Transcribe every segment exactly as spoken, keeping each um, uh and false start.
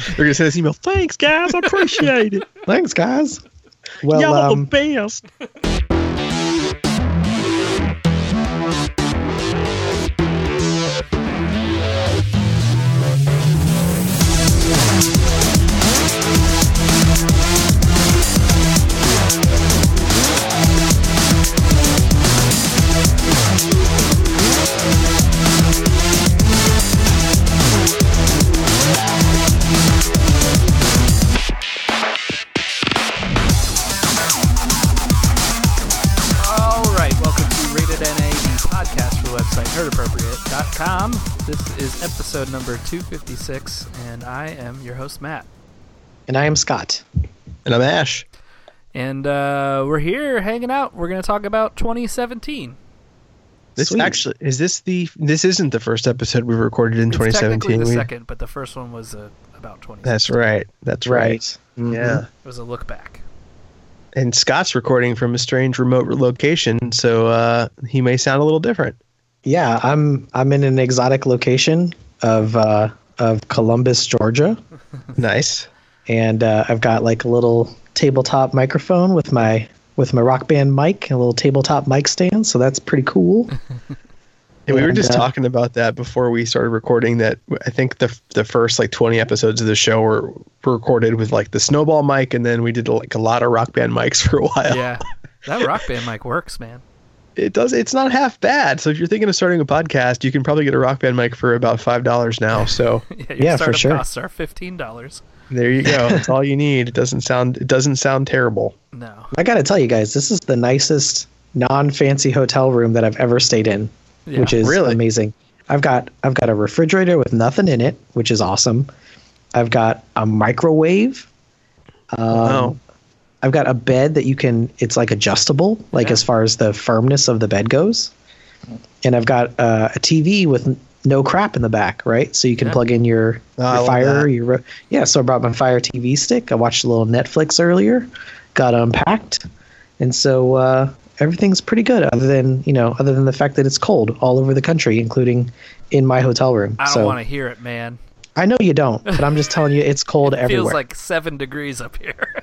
They're going to send this email. Thanks, guys. I appreciate it. Thanks, guys. Well, Y'all um, the best. This is episode number two fifty-six, and I am your host, Matt. And I am Scott. And I'm Ash. And uh, we're here hanging out. We're going to talk about twenty seventeen. This Sweet. actually is this the this isn't the first episode we recorded in It's twenty seventeen. technically the We- second, but the first one was uh, about twenty seventeen. That's right. That's right. Right. Mhm. Yeah. It was a look back. And Scott's recording from a strange remote location, so uh, he may sound a little different. Yeah, I'm I'm in an exotic location of uh, of Columbus, Georgia, Nice. and uh, I've got like a little tabletop microphone with my with my Rock Band mic, and a little tabletop mic stand. So that's pretty cool. Yeah, we were And, just uh, talking about that before we started recording. That I think the the first like twenty episodes of the show were, were recorded with like the snowball mic, and then we did like a lot of Rock Band mics for a while. Yeah, that Rock Band mic works, man. It does. It's not half bad. So if you're thinking of starting a podcast, you can probably get a Rock Band mic for about five dollars now. So Yeah, your Yeah, for startup sure. costs are fifteen dollars. there you go. That's all you need. It doesn't sound. It doesn't sound terrible. No. I got to tell you guys, this is the nicest non-fancy hotel room that I've ever stayed in, Yeah. which is Really? amazing. I've got I've got a refrigerator with nothing in it, which is awesome. I've got a microwave. Um, Wow. I've got a bed that you can, it's like adjustable, like Yeah. as far as the firmness of the bed goes. And I've got uh, a T V with n- no crap in the back, right? So you can Yeah. plug in your, Oh, I your love Fire. that. Your, ro- yeah, so I brought my Fire T V stick. I watched a little Netflix earlier, got unpacked. And so uh, everything's pretty good other than, you know, other than the fact that it's cold all over the country, including in my hotel room. I don't so want to hear it, man. I know you don't, but I'm just telling you it's cold It everywhere. feels like seven degrees up here.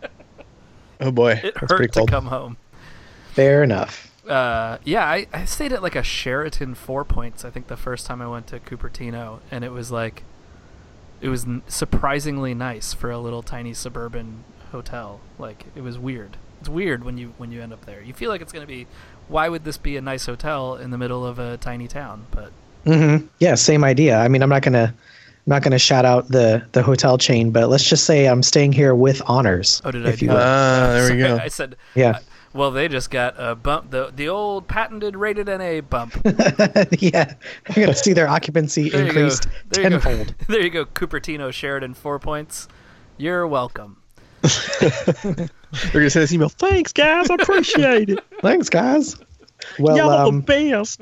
Oh boy, It that's pretty hurt to cold. come home. Fair enough. Uh, yeah, I, I stayed at like a Sheraton Four Points, I think, the first time I went to Cupertino, and it was like, it was n- surprisingly nice for a little tiny suburban hotel. Like, it was weird. It's weird when you when you end up there. You feel like it's gonna be, why would this be a nice hotel in the middle of a tiny town? But Mm-hmm. Yeah, same idea. I mean, I'm not gonna, I'm not gonna shout out the the hotel chain, but let's just say I'm staying here with honors. oh, did I if do you that? will. Ah, there we Sorry, go. I said, Yeah, well, they just got a bump, the the old patented rated N A bump. yeah. You're gonna see their occupancy There you go. increased There you go. tenfold. There you go, Cupertino Sheridan Four Points. You're welcome. They're gonna send this email. Thanks, guys. I appreciate it. Thanks, guys. Well, Y'all um, the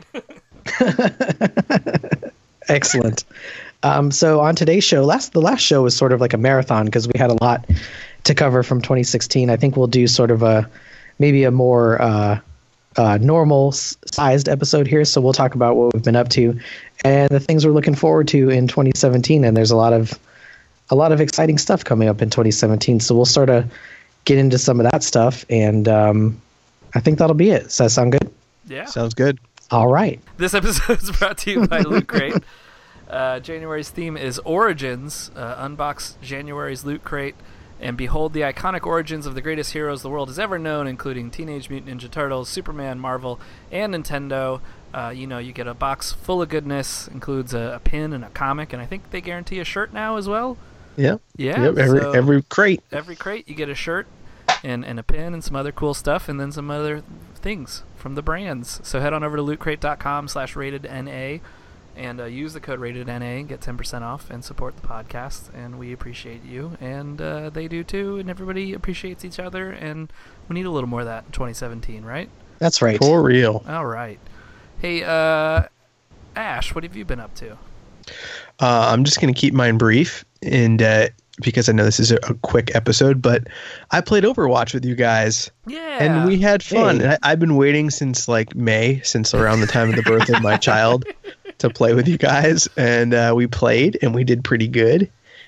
best. excellent. Um, so on today's show, last the last show was sort of like a marathon because we had a lot to cover from twenty sixteen. I think we'll do sort of a maybe a more uh, uh, normal s- sized episode here. So we'll talk about what we've been up to and the things we're looking forward to in twenty seventeen. And there's a lot of a lot of exciting stuff coming up in twenty seventeen. So we'll sort of get into some of that stuff, and um, I think that'll be it. Does that sound good? Yeah. Sounds good. All right. This episode is brought to you by Loot Crate. Uh, January's theme is Origins. Uh, unbox January's Loot Crate and behold the iconic origins of the greatest heroes the world has ever known, including Teenage Mutant Ninja Turtles, Superman, Marvel, and Nintendo. Uh, you know, you get a box full of goodness, includes a, a pin and a comic, and I think they guarantee a shirt now as well. Yep. Yeah. Yep. Every so every crate. every crate you get a shirt and, and a pin and some other cool stuff, and then some other things from the brands. So head on over to lootcrate.com slash rated NA and uh, use the code rated N A, get ten percent off, and support the podcast. And we appreciate you, and uh, they do too, and everybody appreciates each other, and we need a little more of that in twenty seventeen, right? That's right. For real. All right. Hey, uh, Ash, what have you been up to? Uh, I'm just going to keep mine brief, and uh, because I know this is a, a quick episode, but I played Overwatch with you guys, Yeah. and we had fun. Hey. And I, I've been waiting since like May, since around the time of the birth of my child, to play with you guys, and uh, we played, and we did pretty good.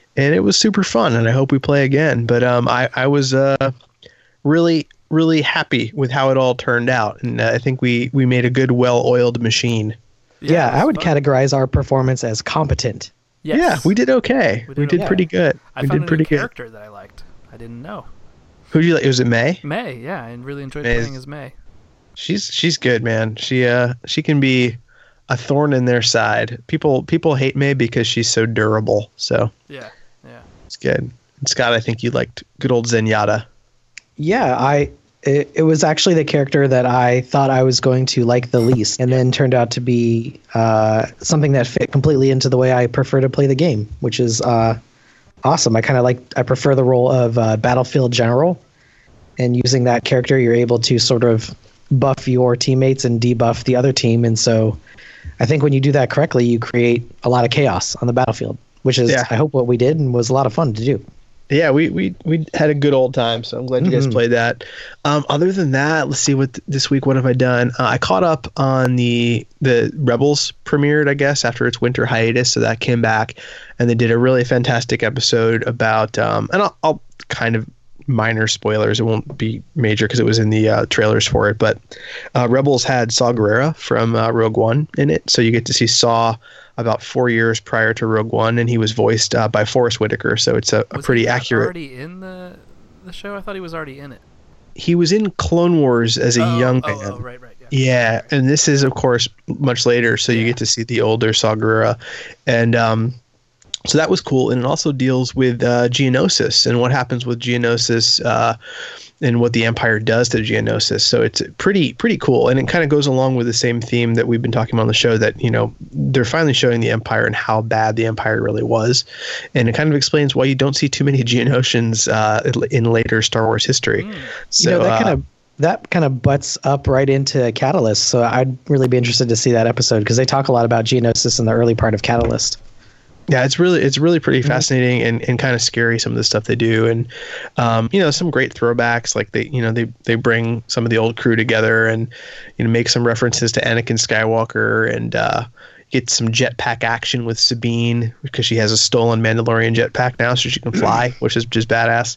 and it was super fun, and I hope we play again. But um, I I was uh really really happy with how it all turned out, and uh, I think we we made a good, well-oiled machine. Yeah, Yeah, I would fun. categorize our performance as competent. Yes. Yeah, we did okay. We We did did, okay. pretty good. I we found did a pretty new good. character that I liked. I didn't know. Who do you like? Was it May? May, yeah, I really enjoyed May is- playing as May. She's she's good, man. She uh she can be a thorn in their side. People people hate May because she's so durable. So Yeah, yeah. it's good. And Scott, I think you liked good old Zenyatta. Yeah, I it, it was actually the character that I thought I was going to like the least, and then turned out to be uh, something that fit completely into the way I prefer to play the game, which is uh, awesome. I kind of like I prefer the role of uh, battlefield general, and using that character, you're able to sort of buff your teammates and debuff the other team, and so I think when you do that correctly, you create a lot of chaos on the battlefield, which is Yeah. I hope what we did and was a lot of fun to do. Yeah, we, we we had a good old time, so I'm glad you guys Mhm. played that. Um, other than that, let's see what this week. What have I done? Uh, I caught up on the the Rebels premiered, I guess, after its winter hiatus, so that came back, and they did a really fantastic episode about. Um, and I'll, I'll kind of minor spoilers. It won't be major because it was in the uh, trailers for it. But uh, Rebels had Saw Gerrera from uh, Rogue One in it, so you get to see Saw about four years prior to Rogue One, and he was voiced uh, by Forrest Whitaker. So it's a, a Was pretty he not accurate. already in the the show? I thought he was already in it. He was in Clone Wars as a oh, young oh, man. oh, right, right, yeah. Yeah, and this is of course much later, so you Yeah. get to see the older Saw Gerrera, and um, so that was cool. And it also deals with uh, Geonosis and what happens with Geonosis uh, and what the Empire does to Geonosis. So it's pretty pretty cool, and it kind of goes along with the same theme that we've been talking about on the show. That you know they're finally showing the Empire and how bad the Empire really was, and it kind of explains why you don't see too many Geonosians uh, in later Star Wars history. Mm. So you know, that uh, kind of that kind of butts up right into Catalyst. So I'd really be interested to see that episode because they talk a lot about Geonosis in the early part of Catalyst. Yeah, it's really it's really pretty fascinating and, and kind of scary, some of the stuff they do, and um, you know, some great throwbacks, like they you know they they bring some of the old crew together and you know make some references to Anakin Skywalker and uh, get some jetpack action with Sabine because she has a stolen Mandalorian jetpack now, so she can fly, which is just badass.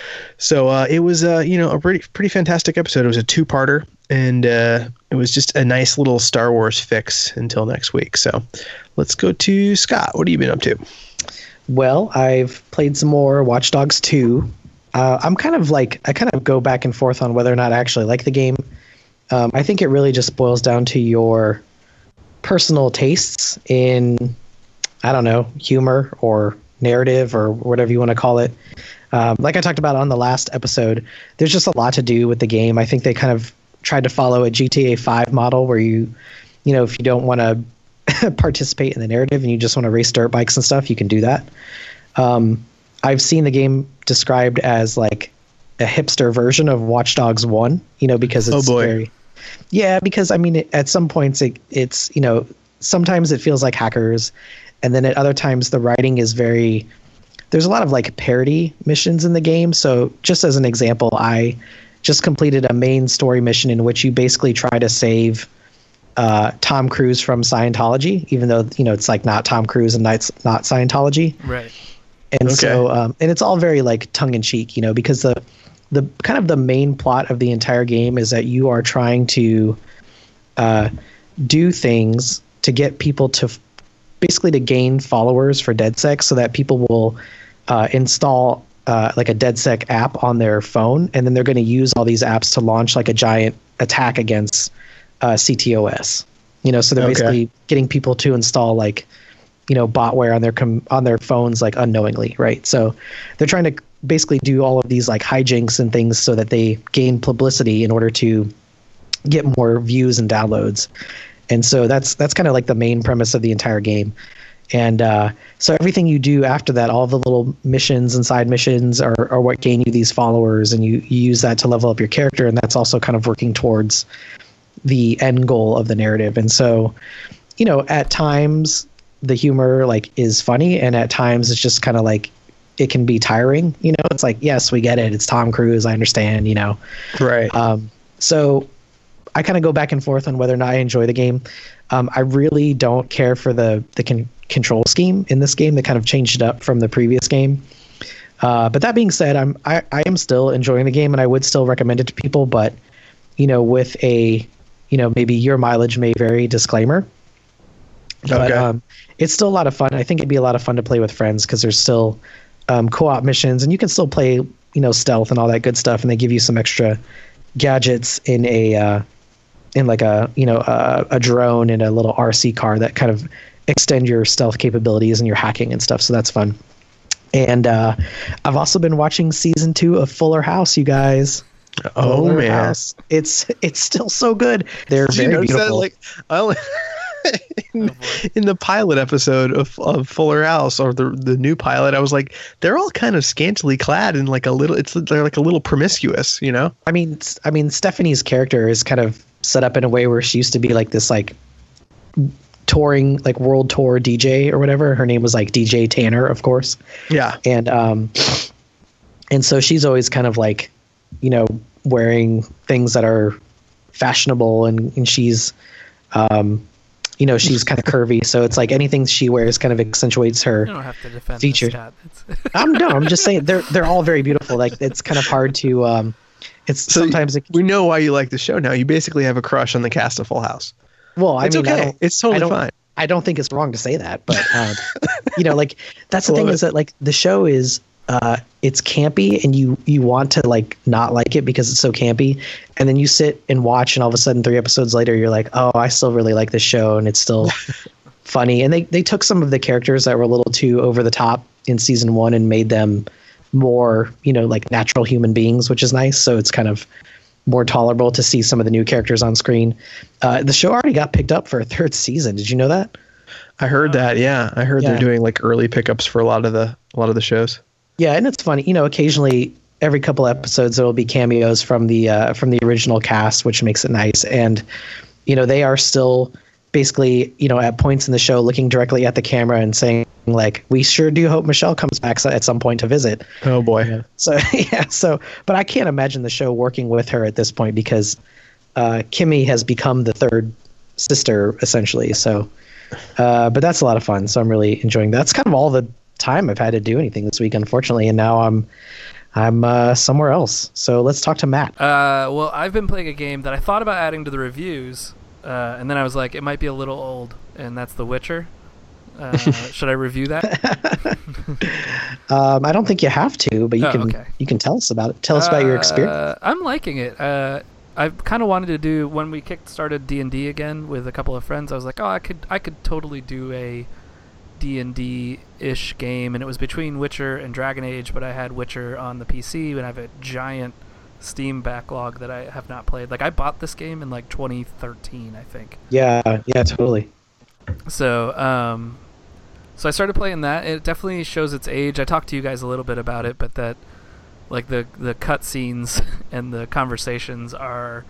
So uh, it was uh, you know a pretty pretty fantastic episode. It was a two parter. And uh, it was just a nice little Star Wars fix until next week. So let's go to Scott. What have you been up to? Well, I've played some more Watch Dogs two. Uh, I'm kind of like I kind of go back and forth on whether or not I actually like the game. Um, I think it really just boils down to your personal tastes in, I don't know, humor or narrative or whatever you want to call it. Um, like I talked about on the last episode, there's just a lot to do with the game. I think they kind of tried to follow a G T A five model where you, you know, if you don't want to participate in the narrative and you just want to race dirt bikes and stuff, you can do that. Um, I've seen the game described as like a hipster version of Watch Dogs one, you know, because it's Oh, boy. very, yeah, because I mean, it, at some points it, it's, you know, sometimes it feels like hackers. And then at other times the writing is very, there's a lot of like parody missions in the game. So just as an example, I just completed a main story mission in which you basically try to save uh, Tom Cruise from Scientology, even though, you know, it's like not Tom Cruise and it's not Scientology. Right. And Okay. so, um, and it's all very like tongue in cheek, you know, because the, the kind of the main plot of the entire game is that you are trying to uh, do things to get people to f- basically to gain followers for DedSec so that people will uh, install uh, like a DedSec app on their phone. And then they're going to use all these apps to launch like a giant attack against uh, C T O S, you know, so they're Okay. basically getting people to install like, you know, botware on their com- on their phones like unknowingly, right? So they're trying to basically do all of these like hijinks and things so that they gain publicity in order to get more views and downloads. And so that's that's kind of like the main premise of the entire game. And uh, so everything you do after that, all the little missions and side missions are, are what gain you these followers, and you, you use that to level up your character, and that's also kind of working towards the end goal of the narrative. And so, you know, at times the humor like is funny, and at times it's just kind of like it can be tiring. You know, it's like, yes, we get it. It's Tom Cruise. I understand. You know, Right. um, so I kind of go back and forth on whether or not I enjoy the game. Um, I really don't care for the the con- control scheme in this game that kind of changed it up from the previous game. Uh, but that being said, I'm I, I am still enjoying the game, and I would still recommend it to people. But you know, with a you know maybe your mileage may vary disclaimer. But Okay. um, it's still a lot of fun. I think it'd be a lot of fun to play with friends because there's still um, co-op missions, and you can still play you know stealth and all that good stuff. And they give you some extra gadgets in a uh, in like a you know a, a drone and a little R C car that kind of extend your stealth capabilities and your hacking and stuff. So that's fun. And uh, I've also been watching season two of Fuller House, you guys. Oh Fuller man, House. It's it's still so good. They're Did you very notice that? beautiful. Like, I only, in, in the pilot episode of, of Fuller House, or the the new pilot, I was like, they're all kind of scantily clad and like a little. It's they're like a little promiscuous, you know. I mean, s- I mean, Stephanie's character is kind of set up in a way where she used to be like this, like touring, like world tour D J or whatever. Her name was like D J Tanner, of course. Yeah. And um, and so she's always kind of like, you know, wearing things that are fashionable, and and she's, um, you know, she's kind of curvy. So it's like anything she wears kind of accentuates her. You don't have to defend Featured. this, Scott. It's I'm no, I'm just saying they're they're all very beautiful. Like it's kind of hard to um, it's So sometimes it, we know why you like the show now. You basically have a crush on the cast of Full House. well, I It's mean, I okay. don't, It's I totally don't, fine. I don't think it's wrong to say that, but um, you know, like that's the Love thing it. is that like the show is uh, it's campy, and you you want to like not like it because it's so campy, and then you sit and watch, and all of a sudden three episodes later you're like, oh, I still really like this show, and it's still funny. And they they took some of the characters that were a little too over the top in season one and made them more, you know, like natural human beings, which is nice. So it's kind of more tolerable to see some of the new characters on screen. Uh, the show already got picked up for a third season. Did you know that? I heard that. Yeah, I heard Yeah. they're doing like early pickups for a lot of the a lot of the shows. Yeah, and it's funny. You know, occasionally every couple episodes there will be cameos from the uh, from the original cast, which makes it nice. And you know, they are still basically, you know, at points in the show looking directly at the camera and saying like, "We sure do hope Michelle comes back so- at some point to visit." Oh boy. So yeah, so but I can't imagine the show working with her at this point because uh, Kimmy has become the third sister essentially. So, uh, but that's a lot of fun. So I'm really enjoying that. That's kind of all the time I've had to do anything this week, unfortunately, and now I'm I'm uh, somewhere else. So let's talk to Matt. Uh, well, I've been playing a game that I thought about adding to the reviews, uh, and then I was like, it might be a little old, and that's The Witcher. Uh, should I review that? Um, I don't think you have to, but you Oh, can okay. you can tell us about it. Tell us about your experience. Uh, I'm liking it. Uh, I kind of wanted to do when we kick started D and D again with a couple of friends. I was like, oh, I could I could totally do a D and D ish game, and it was between Witcher and Dragon Age, but I had Witcher on the P C, and I have a giant Steam backlog that I have not played. Like I bought this game in like twenty thirteen, I think. Yeah, yeah, totally. So, um, so I started playing that. It definitely shows its age. I talked to you guys a little bit about it, but that, like the the cutscenes and the conversations are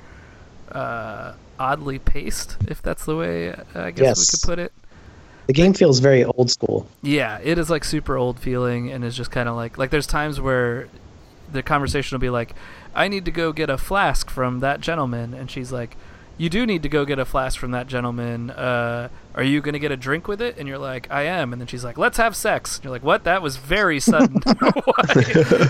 uh, oddly paced, if that's the way uh, I guess Yes. we could put it. The game feels very old school. Yeah, it is like super old feeling, and is just kind of like like there's times where the conversation will be like, I need to go get a flask from that gentleman, and she's like, you do need to go get a flask from that gentleman. Uh, are you going to get a drink with it? And you're like, I am. And then she's like, let's have sex. And you're like, what? That was very sudden. Why?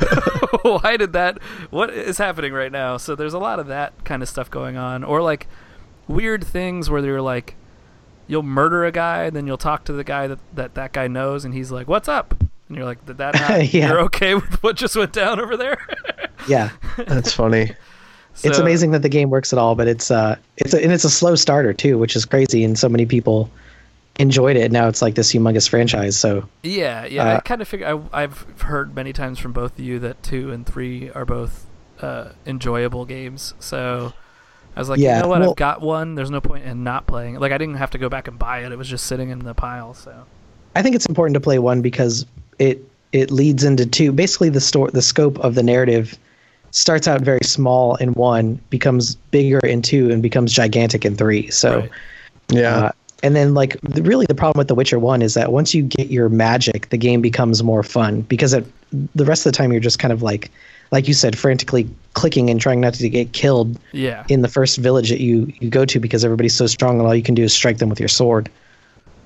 Why did that? What is happening right now? So there's a lot of that kind of stuff going on. Or like weird things where you're like, you'll murder a guy, and then you'll talk to the guy that that, that guy knows, and he's like, what's up? And you're like, did that not, Yeah. you're okay with what just went down over there? Yeah. That's funny. It's So- amazing that the game works at all, but it's uh, it's a, and it's a slow starter too, which is crazy. And so many people enjoyed it. Now it's like this humongous franchise. So Yeah, yeah. I Uh, kind of figure I, I've heard many times from both of you that two and three are both uh, enjoyable games. So I was like, Yeah, you know what? well- I've got one. There's no point in not playing it. Like I didn't have to go back and buy it. It was just sitting in the pile. So I think it's important to play one because it it leads into two. Basically, the store the scope of the narrative starts out very small in one, becomes bigger in two, and becomes gigantic in three. So. Right. Yeah. Uh, and then, like, the, really, the problem with The Witcher one is that once you get your magic, the game becomes more fun because it, the rest of the time you're just kind of like, like you said, frantically clicking and trying not to get killed yeah, in the first village that you, you go to because everybody's so strong and all you can do is strike them with your sword.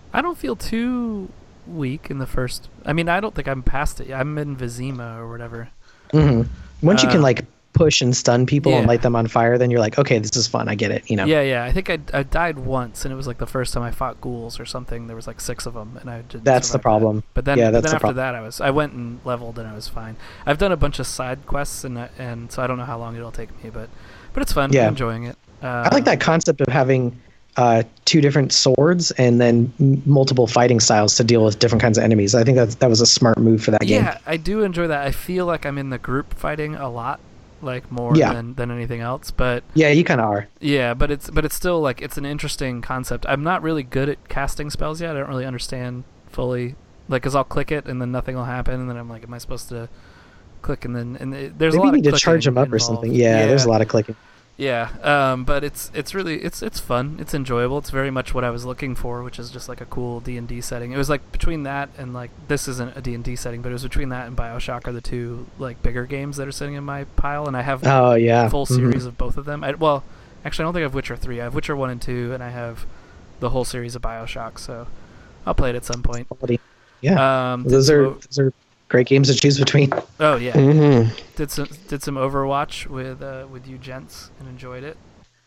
I don't feel too weak in the first. I mean, I don't think I'm past it. I'm in Vizima or whatever. Mm-hmm. Once uh, you can like push and stun people yeah. and light them on fire, then you're like, okay, this is fun. I get it. You know. Yeah, yeah. I think I I died once, and it was like the first time I fought ghouls or something. There was like six of them, and I didn't. That's the problem. That. But then, yeah, that's then the after problem. that, I was I went and leveled, and I was fine. I've done a bunch of side quests, and I- and so I don't know how long it'll take me, but but it's fun. Yeah. I'm enjoying it. Uh, I like that concept of having uh, two different swords and then m- multiple fighting styles to deal with different kinds of enemies. I think that that was a smart move for that game. Yeah, I do enjoy that. I feel like I'm in the group fighting a lot, like more Yeah. than, than anything else. But Yeah, you kind of are. yeah, but it's but it's still like it's an interesting concept. I'm not really good at casting spells yet. I don't really understand fully, like, cause I'll click it and then nothing will happen, and then I'm like, am I supposed to click and then and it, there's Maybe a lot you need of to charge them up involved. or something. Yeah, yeah, there's a lot of clicking. Yeah, um, but it's it's really it's it's fun. It's enjoyable. It's very much what I was looking for, which is just like a cool D and D setting. It was like between that and like this isn't a D and D setting, but it was between that and BioShock are the two like bigger games that are sitting in my pile, and I have Oh yeah, a full Mhm. series of both of them. I, well, actually, I don't think I have Witcher three. I have Witcher one and two, and I have the whole series of BioShock. So I'll play it at some point. Quality. Yeah, Um, those did are some, those are great games to choose between. oh yeah, Mm-hmm. did some did some Overwatch with uh, with you gents and enjoyed it.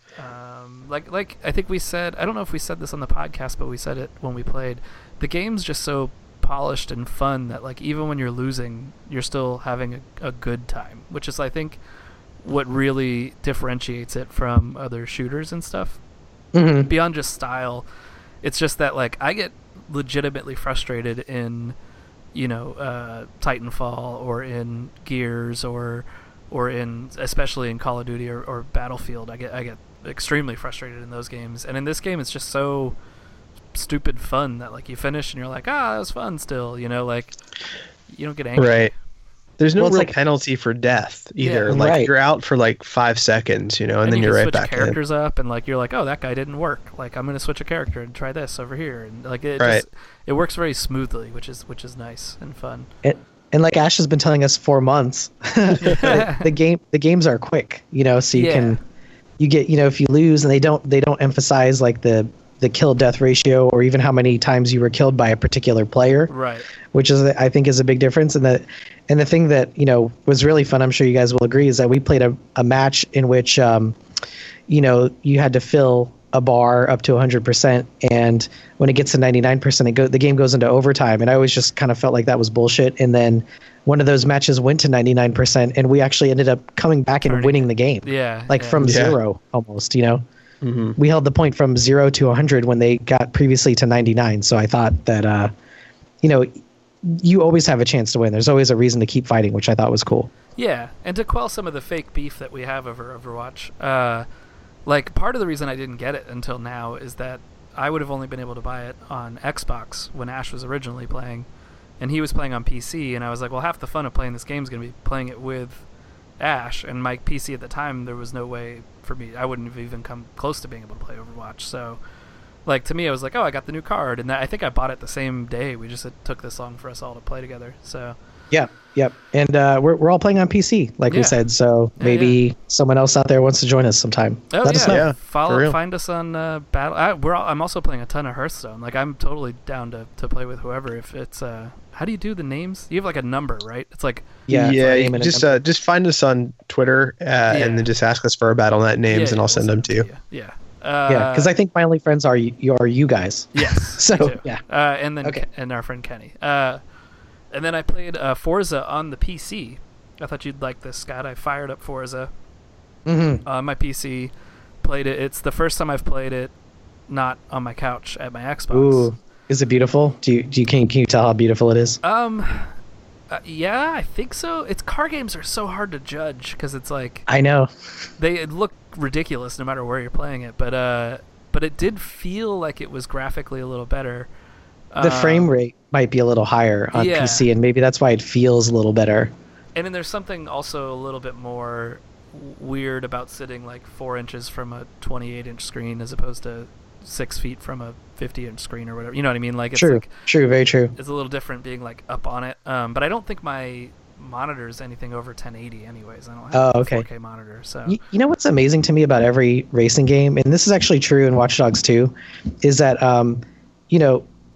Um, like like I think we said, I don't know if we said this on the podcast, but we said it when we played. The game's just so polished and fun that like even when you're losing, you're still having a, a good time, which is I think what really differentiates it from other shooters and stuff. Mm-hmm. Beyond just style, it's just that like I get legitimately frustrated in, you know, uh, Titanfall or in Gears or or in especially in Call of Duty or, or Battlefield. I get I get extremely frustrated in those games, and in this game it's just so stupid fun that like you finish and you're like, ah, that was fun still, you know, like you don't get angry. Right. There's no Well, it's real like- penalty for death either. Yeah. Like Right. you're out for like five seconds, you know, and, And, then you you're can right switch back in. characters up, and like you're like, oh, that guy didn't work. Like I'm gonna switch a character and try this over here, and like it Right. just it works very smoothly, which is which is nice and fun. And, and like Ash has been telling us for months, the, the game the games are quick, you know, so you Yeah. can you get, you know, if you lose and they don't they don't emphasize like the the kill death ratio or even how many times you were killed by a particular player, Right. which is I think is a big difference. And the and the thing that, you know, was really fun, I'm sure you guys will agree, is that we played a, a match in which um, you know, you had to fill a bar up to one hundred percent, and when it gets to ninety-nine percent, it go, the game goes into overtime, and I always just kind of felt like that was bullshit. And then one of those matches went to ninety-nine percent, and we actually ended up coming back and Turning winning it. the game, Yeah. like yeah. from Yeah. zero almost, you know. Mm-hmm. We held the point from zero to one hundred when they got previously to ninety-nine, so I thought that, uh, you know, you always have a chance to win. There's always a reason to keep fighting, which I thought was cool. Yeah, and to quell some of the fake beef that we have over Overwatch, uh, like part of the reason I didn't get it until now is that I would have only been able to buy it on Xbox when Ash was originally playing, and he was playing on P C, and I was like, well, half the fun of playing this game is going to be playing it with Ash, and my P C at the time, there was no way for me, I wouldn't have even come close to being able to play Overwatch, so like to me I was like, oh, I got the new card, and that, I think I bought it the same day. We just it took this long for us all to play together, so Yeah, yep. And uh, we're we're all playing on P C, like Yeah. we said. So Yeah, maybe yeah. someone else out there wants to join us sometime. Oh, Let yeah. us know. Yeah, Follow, for real. find us on uh, Battle. I, we're all, I'm also playing a ton of Hearthstone. Like I'm totally down to, to play with whoever. If it's uh, how do you do the names? You have like a number, right? It's like Yeah, yeah. name You and a just number. uh, just find us on Twitter uh, and then just ask us for our Battle Net names, yeah, and I'll we'll send them to you. Yeah. Uh, yeah, because I think my only friends are you are you guys. yes. So, me too. yeah. Uh, and then Okay. Ke- and our friend Kenny. Uh, and then I played uh, Forza on the P C. I thought you'd like this, Scott. I fired up Forza Mm-hmm. on my P C. Played it. It's the first time I've played it not on my couch at my Xbox. Ooh, is it beautiful? Do you do you can can you tell how beautiful it is? Um, uh, yeah, I think so. It's car games are so hard to judge because it's like I know. they look ridiculous no matter where you're playing it. But uh, but it did feel like it was graphically a little better. The Um, frame rate might be a little higher on yeah. P C, and maybe that's why it feels a little better. and then there's something also a little bit more w- weird about sitting like four inches from a twenty-eight inch screen as opposed to six feet from a fifty inch screen or whatever. You know what I mean? Like it's True, like true, very true. it's a little different being like up on it. Um, but I don't think my monitor is anything over ten eighty anyways. I don't have Oh, a okay. four K monitor, so You, you know what's amazing to me about every racing game, and this is actually true in Watch Dogs two, is that um, you know,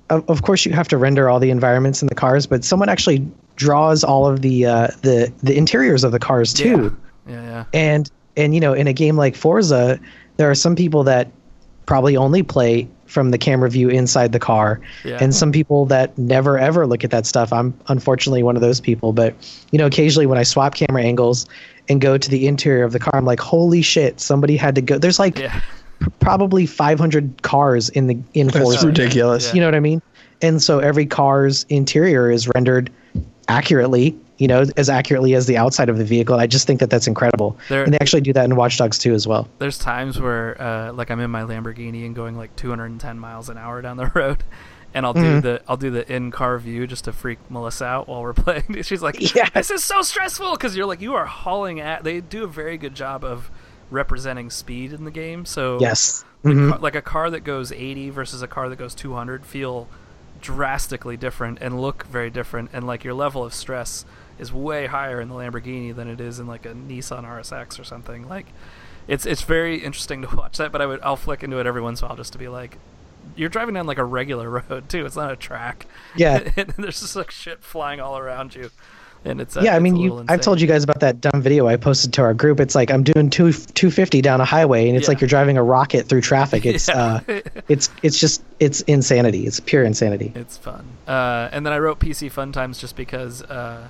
of, of course you have to render all the environments in the cars, but someone actually draws all of the uh, the the interiors of the cars too. Yeah, yeah. yeah. And and you know, in a game like Forza, there are some people that probably only play from the camera view inside the car, Yeah. and some people that never ever look at that stuff. I'm unfortunately one of those people, but you know, occasionally when I swap camera angles and go to the interior of the car, I'm like, holy shit, somebody had to go. There's like Yeah. p- probably five hundred cars in the in That's Forza. ridiculous. Yeah. You know what I mean? And so every car's interior is rendered accurately, you know, as accurately as the outside of the vehicle. And I just think that that's incredible. There- and they actually do that in Watch Dogs two as well. There's times where, uh, like, I'm in my Lamborghini and going like two hundred ten miles an hour down the road, and I'll do Mhm. the I'll do the in-car view just to freak Melissa out while we're playing. She's like, Yeah. "This is so stressful," because you're like, you are hauling at. They do a very good job of representing speed in the game. So Yes. the Mhm. car, like a car that goes eighty versus a car that goes two hundred feel drastically different and look very different, and like your level of stress is way higher in the Lamborghini than it is in like a Nissan R S X or something. Like it's it's very interesting to watch that, but I would I'll flick into it every once in a while just to be like, you're driving down like a regular road too. It's not a track. Yeah. And there's just like shit flying all around you, and it's uh, Yeah, I it's mean, a you. little I've told insane. you guys about that dumb video I posted to our group. It's like I'm doing two two fifty down a highway, and it's Yeah. like you're driving a rocket through traffic. It's Yeah. uh, it's it's just it's insanity. It's pure insanity. It's fun. Uh, and then I wrote P C Fun Times just because uh,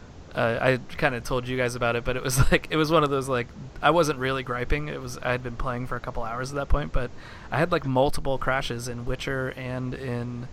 uh, I kind of told you guys about it, but it was like it was one of those like I wasn't really griping. It was I had been playing for a couple hours at that point, but I had like multiple crashes in Witcher and in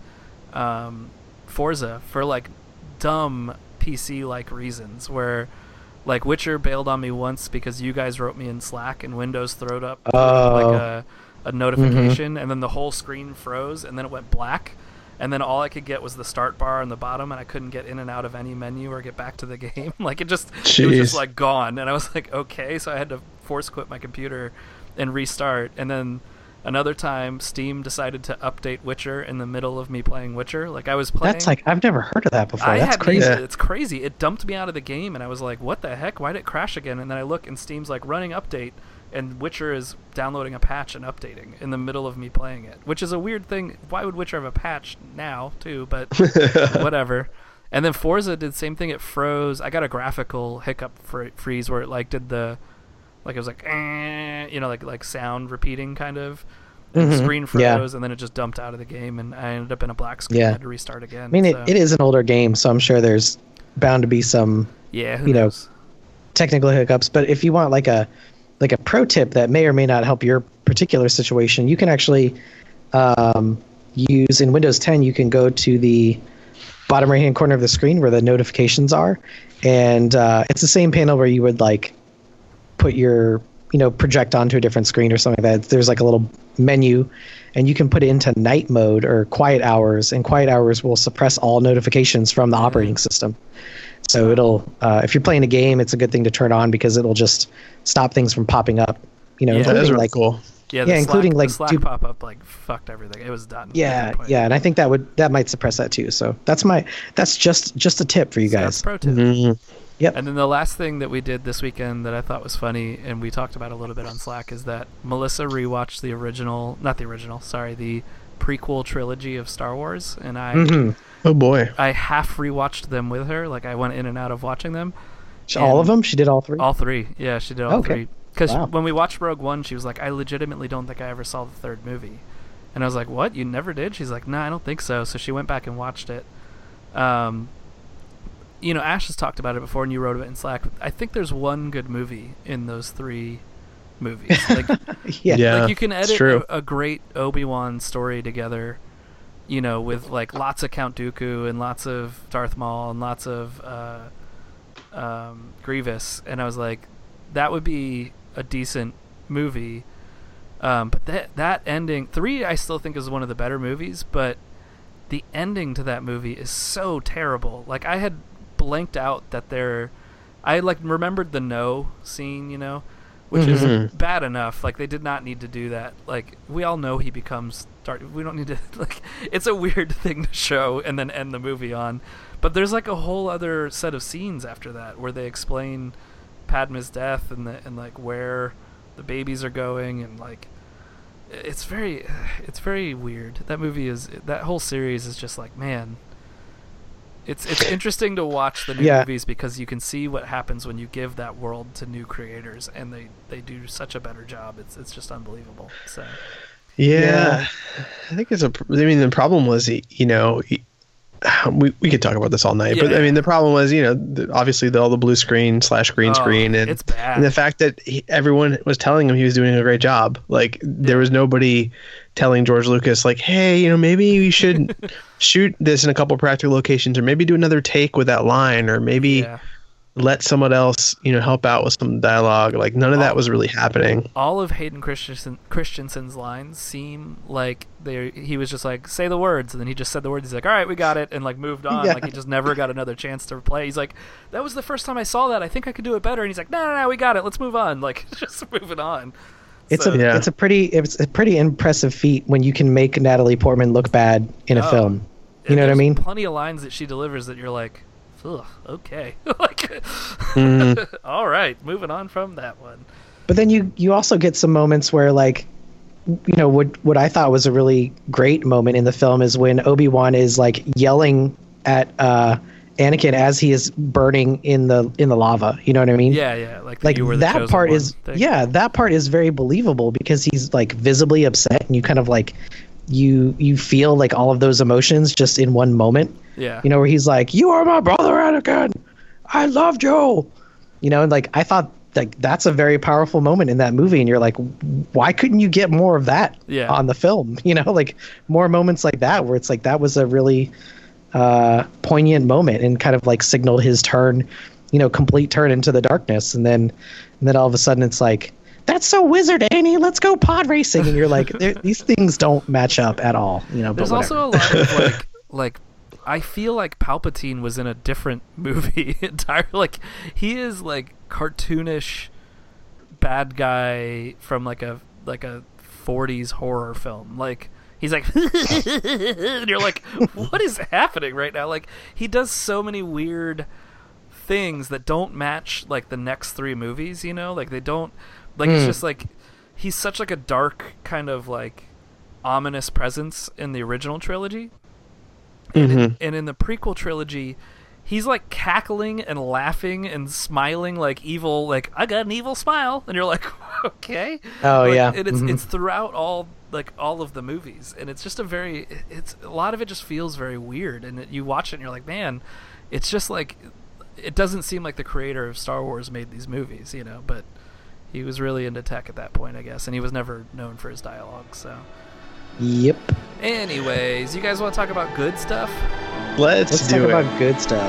um, Forza for like dumb P C like reasons where. Like Witcher bailed on me once because you guys wrote me in Slack and Windows throwed up Oh. like a, a notification, and then the whole screen froze, and then it went black, and then all I could get was the start bar on the bottom, and I couldn't get in and out of any menu or get back to the game. Like it just it was just Jeez. like gone, and I was like, okay, so I had to force quit my computer and restart, and then another time Steam decided to update Witcher in the middle of me playing Witcher. Like I was playing. That's like I've never heard of that before. I That's hadn't crazy. either. It's crazy. It dumped me out of the game, and I was like, "What the heck? Why did it crash again?" And then I look, and Steam's like running update, and Witcher is downloading a patch and updating in the middle of me playing it, which is a weird thing. Why would Witcher have a patch now too? But whatever. And then Forza did the same thing. It froze. I got a graphical hiccup fr- freeze where it like did the, like it was like, eh, you know, like like sound repeating kind of. And the Mhm. screen Yeah. froze, and then it just dumped out of the game, and I ended up in a black screen. Yeah. I had to restart again. I mean, it, so. it is an older game, so I'm sure there's bound to be some Yeah, who you know, knows? technical hiccups. But if you want like a like a pro tip that may or may not help your particular situation, you can actually um, use in Windows ten. You can go to the bottom right hand corner of the screen where the notifications are, and uh, it's the same panel where you would like put your you know project onto a different screen or something like that. There's like a little menu, and you can put it into night mode or quiet hours, and quiet hours will suppress all notifications from the operating system. So it'll, uh, if you're playing a game, it's a good thing to turn on because it'll just stop things from popping up. You know, Yeah, That is including really like cool. Yeah, the yeah, Slack, including, the like, Slack du- pop up like fucked everything. It was done. yeah, At that point. yeah, and I think that would that might suppress that too. So that's my that's just just a tip for you So that's guys. pro tip. Mhm. Yep. And then the last thing that we did this weekend that I thought was funny, and we talked about a little bit on Slack, is that Melissa rewatched the original, not the original, sorry, the prequel trilogy of Star Wars, and I hmm Oh boy. I half rewatched them with her. Like I went in and out of watching them. All of And- them? She did all three. All three. Yeah, she did all Okay. three. Because Wow. when we watched Rogue One, she was like, I legitimately don't think I ever saw the third movie. And I was like, what? You never did? She's like, nah, I don't think so. So she went back and watched it. Um, you know, Ash has talked about it before, and you wrote about it in Slack. I think there's one good movie in those three movies. Like, yeah. Yeah. like you can it's edit true. a, a great Obi-Wan story together, you know, with like lots of Count Dooku and lots of Darth Maul and lots of uh, um, Grievous, and I was like, that would be a decent movie. Um, but that that ending, three, I still think is one of the better movies, but the ending to that movie is so terrible. Like I had blanked out that there, I like remembered the no scene, you know, which is Mhm. bad enough. Like they did not need to do that. Like we all know he becomes Darth. We don't need to like. It's a weird thing to show and then end the movie on. But there's like a whole other set of scenes after that where they explain Padme's death and the and like where the babies are going and like it's very, it's very weird. That movie is that whole series is just like, man. It's it's interesting to watch the new yeah. movies because you can see what happens when you give that world to new creators, and they, they do such a better job. It's it's just unbelievable. So yeah, yeah. I think it's a. I mean, the problem was, you know, we we could talk about this all night, yeah. but I mean, the problem was, you know, the, obviously the, all the blue screen slash green oh, screen, and, it's bad. and the fact that he, everyone was telling him he was doing a great job. Like yeah. there was nobody telling George Lucas, like, hey, you know, maybe we should shoot this in a couple practical locations, or maybe do another take with that line, or maybe yeah. let someone else, you know, help out with some dialogue. Like none of all, that was really happening. All of Hayden Christensen, Christensen's lines seem like they he was just like, say the words, and then he just said the words. He's like, all right, we got it, and like moved on. Yeah. Like he just never got another chance to play. He's like, that was the first time I saw that. I think I could do it better. And he's like, no, no, no, we got it. Let's move on. Like just moving on. It's so, a yeah. it's a pretty it's a pretty impressive feat when you can make Natalie Portman look bad in a oh, film. You know what I mean? Plenty of lines that she delivers that you're like, ugh, okay, like, mm-hmm. all right, moving on from that one. But then you you also get some moments where, like, you know, what what I thought was a really great moment in the film is when Obi-Wan is like yelling at uh, Anakin as he is burning in the in the lava. You know what I mean? Yeah, yeah. Like, like you were the that part is thing. yeah, that part is very believable because he's like visibly upset, and you kind of like you you feel like all of those emotions just in one moment. Yeah. You know, where he's like, "You are my brother, Anakin. I loved you." You know, and like I thought like that's a very powerful moment in that movie, and you're like, why couldn't you get more of that yeah. on the film? You know, like more moments like that where it's like that was a really uh, poignant moment and kind of like signaled his turn, you know, complete turn into the darkness, and then and then all of a sudden it's like, that's so wizard, Annie. Let's go pod racing, and you're like, these things don't match up at all. You know, there's but also a lot of like like. I feel like Palpatine was in a different movie entirely. Like he is like cartoonish bad guy from like a like a forties horror film. Like he's like and you're like, what is happening right now? Like he does so many weird things that don't match like the next three movies, you know? Like they don't like mm. it's just like he's such like a dark kind of like ominous presence in the original trilogy. And, mm-hmm. in, and in the prequel trilogy, he's like cackling and laughing and smiling like evil, like I got an evil smile, and you're like, okay. Oh like, yeah. And it's mm-hmm. it's throughout all like all of the movies, and it's just a very it's a lot of it just feels very weird, and it, you watch it and you're like, man, it's just like it doesn't seem like the creator of Star Wars made these movies, you know, but he was really into tech at that point, I guess, and he was never known for his dialogue, so. Yep. Anyways, you guys want to talk about good stuff? Let's, Let's do talk it. about good stuff.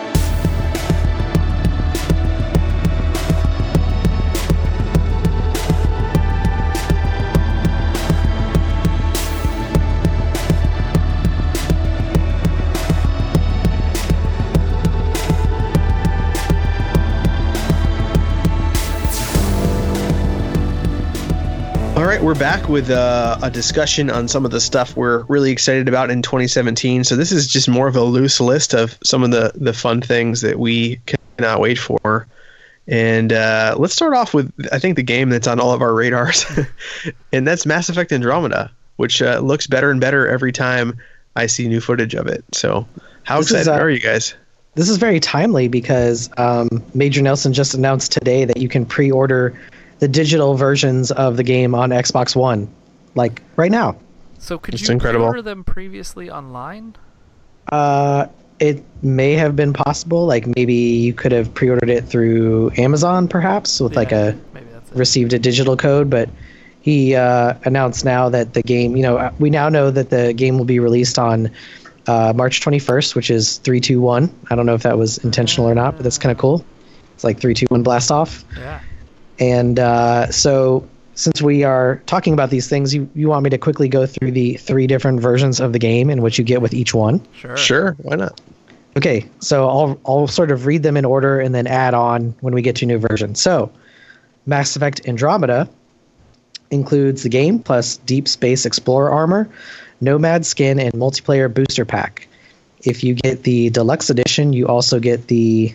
All right, we're back with uh, a discussion on some of the stuff we're really excited about in twenty seventeen. So this is just more of a loose list of some of the, the fun things that we cannot wait for. And uh, let's start off with, I think, the game that's on all of our radars, and that's Mass Effect Andromeda, which uh, looks better and better every time I see new footage of it. So how This excited is, uh, are you guys? This is very timely because um, Major Nelson just announced today that you can pre-order the digital versions of the game on Xbox One, like right now. So could It's you incredible. order them previously online? Uh, it may have been possible. Like maybe you could have pre-ordered it through Amazon, perhaps, with like Yeah, a maybe that's it. received a digital code. But he uh, announced now that the game, you know, we now know that the game will be released on uh, March twenty-first, which is three two one. I don't know if that was intentional or not, but that's kind of cool. It's like three two one blast off. Yeah. And uh, so since we are talking about these things, you, you want me to quickly go through the three different versions of the game and what you get with each one? Sure. Sure, why not? Okay, so I'll I'll sort of read them in order and then add on when we get to new versions. So Mass Effect Andromeda includes the game plus Deep Space Explorer armor, Nomad skin, and multiplayer booster pack. If you get the deluxe edition, you also get the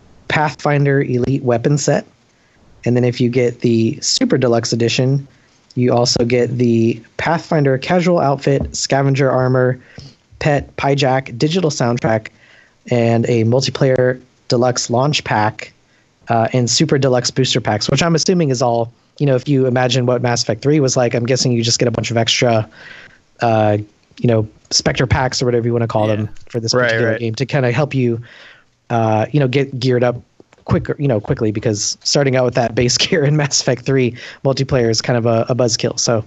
Pathfinder Elite weapon set. And then if you get the Super Deluxe Edition, You also get the Pathfinder casual outfit, scavenger armor, pet, Pyjack, digital soundtrack, and a multiplayer deluxe launch pack uh, and super deluxe booster packs, which I'm assuming is all, you know, if you imagine what Mass Effect three was like, I'm guessing you just get a bunch of extra, uh, you know, Spectre packs or whatever you want to call yeah. them for this right, particular right. game to kind of help you, uh, you know, get geared up quicker, you know, quickly, because starting out with that base gear in Mass Effect three multiplayer is kind of a, a buzzkill. So,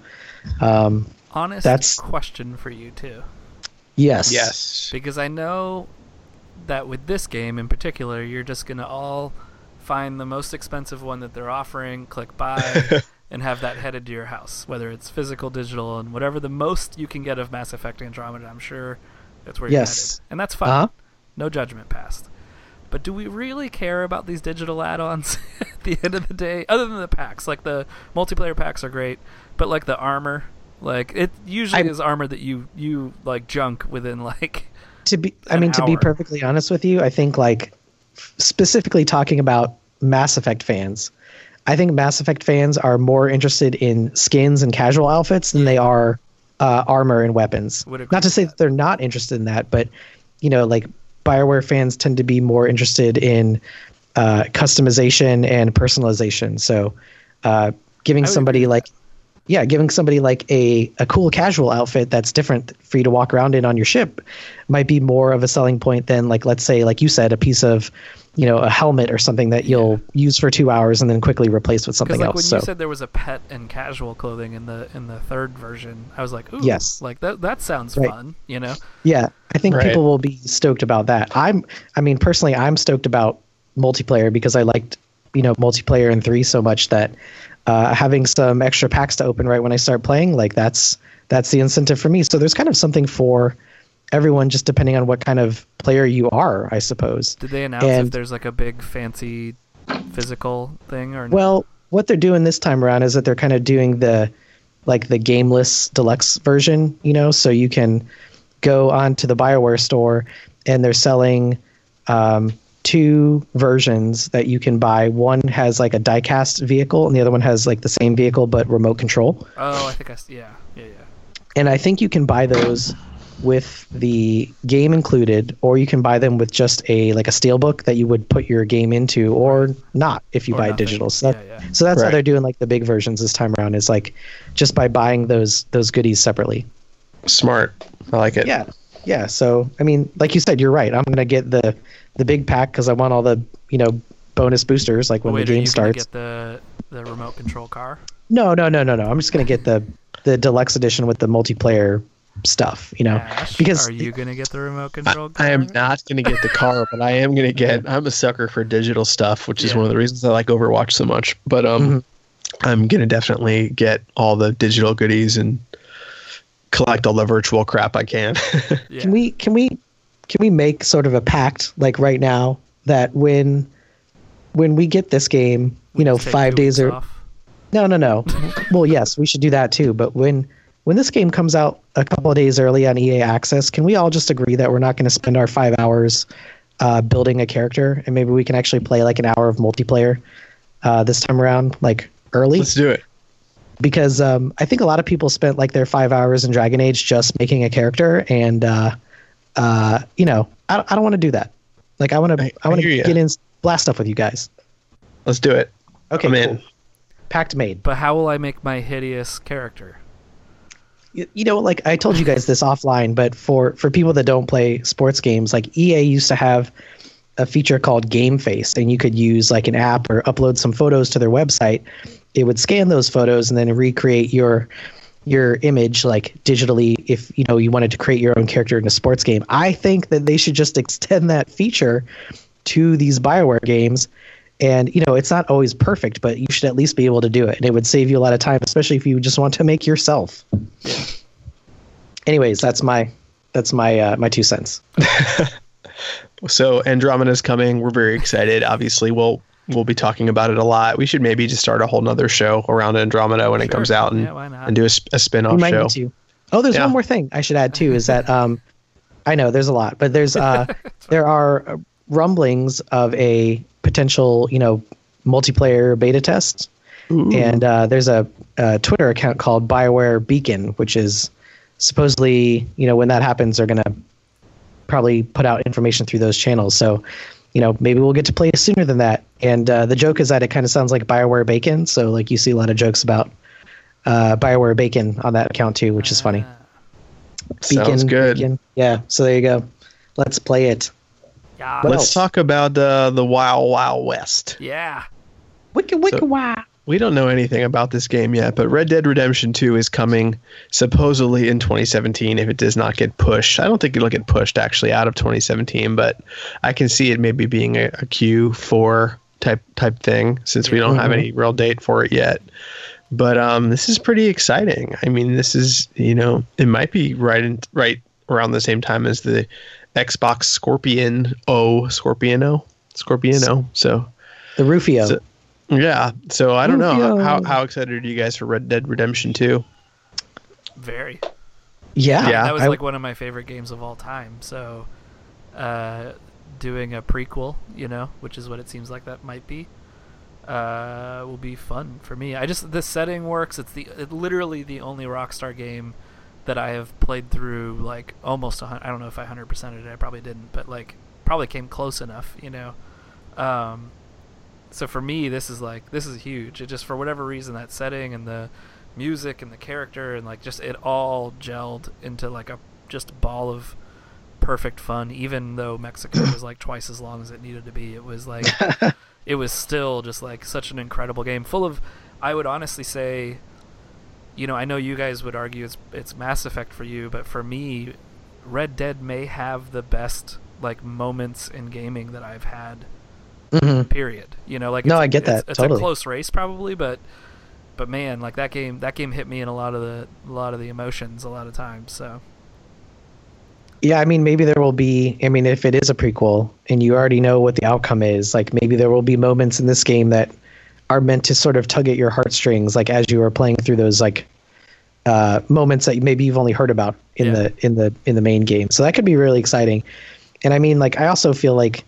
um, honest that's, question for you too. Yes. Yes. Because I know that with this game in particular, you're just going to all find the most expensive one that they're offering, click buy, and have that headed to your house, whether it's physical, digital, and whatever the most you can get of Mass Effect Andromeda. I'm sure that's where you're yes. headed. And that's fine. Uh-huh. No judgment passed. But do we really care about these digital add-ons at the end of the day? Other than the packs. Like, the multiplayer packs are great, but, like, the armor, like, it usually I, is armor that you, you, like, junk within, like, to be, I mean, hour. to be perfectly honest with you, I think, like, specifically talking about Mass Effect fans, I think Mass Effect fans are more interested in skins and casual outfits than they are uh, armor and weapons. Not to say that. that they're not interested in that, but, you know, like, BioWare fans tend to be more interested in uh, customization and personalization. So uh, giving somebody like, yeah, giving somebody like a, a cool casual outfit that's different for you to walk around in on your ship might be more of a selling point than, like, let's say, like you said, a piece of, you know, a helmet or something that you'll yeah. use for two hours and then quickly replace with something like, else. When so. you said there was a pet and casual clothing in the in the third version, I was like, ooh, yes. like that that sounds right. fun, you know? Yeah, I think right. people will be stoked about that. I'm, I mean, personally, I'm stoked about multiplayer because I liked, you know, multiplayer in three so much that uh, having some extra packs to open right when I start playing, like that's that's the incentive for me. So there's kind of something for everyone, just depending on what kind of player you are, I suppose. Did they announce and, if there's like a big fancy physical thing or no? Well, what they're doing this time around is that they're kind of doing the like the gameless deluxe version, you know, so you can go onto the BioWare store and they're selling um, two versions that you can buy. One has like a diecast vehicle and the other one has like the same vehicle but remote control. Oh, I think I yeah, yeah, yeah. And I think you can buy those with the game included, or you can buy them with just a like a steelbook that you would put your game into, or not if you or buy nothing. digital. So, that, yeah, yeah. so that's right. how they're doing like the big versions this time around, is like just by buying those those goodies separately. Smart. I like it. Yeah, yeah. So I mean, like you said, you're right. I'm gonna get the the big pack because I want all the you know bonus boosters like when Wait, the game are you starts. Get the the remote control car? No, no, no, no, no. I'm just gonna get the the deluxe edition with the multiplayer stuff, you know. Ash, because are you gonna get the remote control I, car? I am not going to get the car, but I am going to get. I'm a sucker for digital stuff, which is Yeah. one of the reasons I like Overwatch so much. But um, mm-hmm. I'm going to definitely get all the digital goodies and collect all the virtual crap I can. Yeah. Can we can we can we make sort of a pact like right now that when when we get this game, We you know, just take five two days weeks or off? no, no, no. Well, yes, we should do that too. But when when this game comes out a couple of days early on E A Access, can we all just agree that we're not going to spend our five hours uh, building a character, and maybe we can actually play like an hour of multiplayer uh, this time around, like early? Let's do it. Because um, I think a lot of people spent like their five hours in Dragon Age just making a character, and uh, uh, you know, I, I don't want to do that. Like, I want to, I, I want to get in, blast stuff with you guys. Let's do it. Okay, I'm cool. in. Pact made. But how will I make my hideous character? You, you know, like I told you guys this offline, but for for people that don't play sports games, like E A used to have a feature called Game Face, and you could use like an app or upload some photos to their website. It would scan those photos and then recreate your your image like digitally if you know you wanted to create your own character in a sports game. I think that they should just extend that feature to these BioWare games. And you know, it's not always perfect, but you should at least be able to do it, and it would save you a lot of time, especially if you just want to make yourself. Anyways, that's my that's my uh, my two cents. So Andromeda's coming. We're very excited. Obviously, we'll we'll be talking about it a lot. We should maybe just start a whole nother show around Andromeda when Sure. it comes out, and Yeah, why not? and do a, a spin-off We might show. need to. Oh, there's Yeah. one more thing I should add too. Is that um, I know there's a lot, but there's uh, there are rumblings of a potential, you know, multiplayer beta test. Ooh. And uh, there's a, a Twitter account called BioWare Beacon, which is supposedly, you know, when that happens, they're going to probably put out information through those channels. So, you know, maybe we'll get to play sooner than that. And uh, the joke is that it kind of sounds like BioWare Bacon. So, like, you see a lot of jokes about uh, BioWare Bacon on that account, too, which is funny. Sounds good. Beacon. Yeah, so there you go. Let's play it. Yeah. What Let's else? talk about uh, the Wild Wild West. Yeah. Wicka, wicka, So- wow. We don't know anything about this game yet, but Red Dead Redemption two is coming supposedly in twenty seventeen if it does not get pushed. I don't think it'll get pushed actually out of twenty seventeen, but I can see it maybe being a, a Q four type type thing since we don't have any real date for it yet. But um, this is pretty exciting. I mean, this is, you know, it might be right in, right around the same time as the Xbox Scorpion O, Scorpiono, Scorpiono. So The Rufio. So- yeah, so I don't know. Rufio. How how excited are you guys for Red Dead Redemption two? Very. yeah. Yeah. That was I- like one of my favorite games of all time. So, uh, doing a prequel, you know, which is what it seems like that might be, uh, will be fun for me. I just the setting works. It's the it, literally the only Rockstar game that I have played through like almost a hundred. I don't know if I one hundred percented it. I probably didn't, but like probably came close enough, you know. Um, so for me, this is like this is huge. It just for whatever reason that setting and the music and the character and like just it all gelled into like a just a ball of perfect fun. Even though Mexico was like twice as long as it needed to be, it was like it was still just like such an incredible game, full of. I would honestly say, you know, I know you guys would argue it's it's Mass Effect for you, but for me, Red Dead may have the best like moments in gaming that I've had. Mhm. Period. You know, like No, it's, I get it's- that, It's totally. a close race, probably, but but man, like that game, that game hit me in a lot of the a lot of the emotions a lot of times. So Yeah, I mean, maybe there will be. I mean, if it is a prequel and you already know what the outcome is, like maybe there will be moments in this game that are meant to sort of tug at your heartstrings, like as you are playing through those like uh, moments that maybe you've only heard about in Yeah. the in the in the main game. So that could be really exciting. And I mean, like I also feel like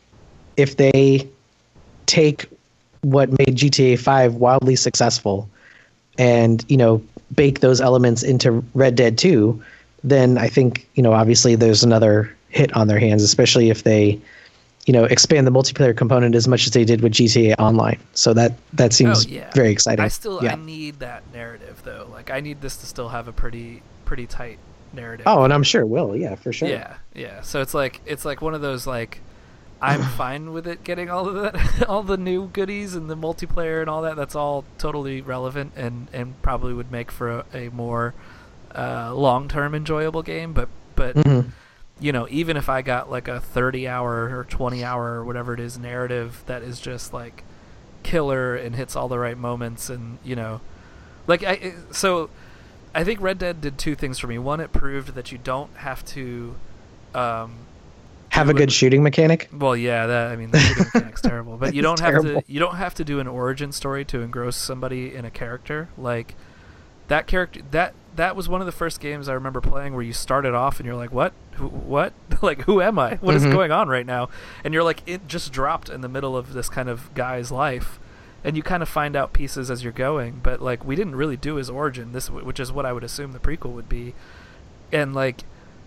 if they take what made G T A five wildly successful and, you know, bake those elements into Red Dead two, then I think, you know, obviously there's another hit on their hands, especially if they, you know, expand the multiplayer component as much as they did with G T A Online. So that that seems oh, yeah. very exciting. I still yeah. I need that narrative though. Like I need this to still have a pretty pretty tight narrative. Oh, and I'm sure it will. Yeah, for sure. Yeah, yeah. So it's like it's like one of those like I'm fine with it getting all of that, all the new goodies and the multiplayer and all that. That's all totally relevant and, and probably would make for a, a more uh, long-term enjoyable game. But but Mhm. you know, even if I got like a thirty hour or twenty hour or whatever it is narrative that is just like killer and hits all the right moments and you know, like I so I think Red Dead did two things for me. One, it proved that you don't have to. Um, Have a do good it- shooting mechanic. Well, yeah, that I mean the shooting mechanic's terrible, but you don't It's have terrible. to. You don't have to do an origin story to engross somebody in a character. Like that character. That that was one of the first games I remember playing where you started off and you're like, what, who, what, like who am I? What is Mhm. going on right now? And you're like, it just dropped in the middle of this kind of guy's life, and you kind of find out pieces as you're going. But like we didn't really do his origin. This, which is what I would assume the prequel would be, and like.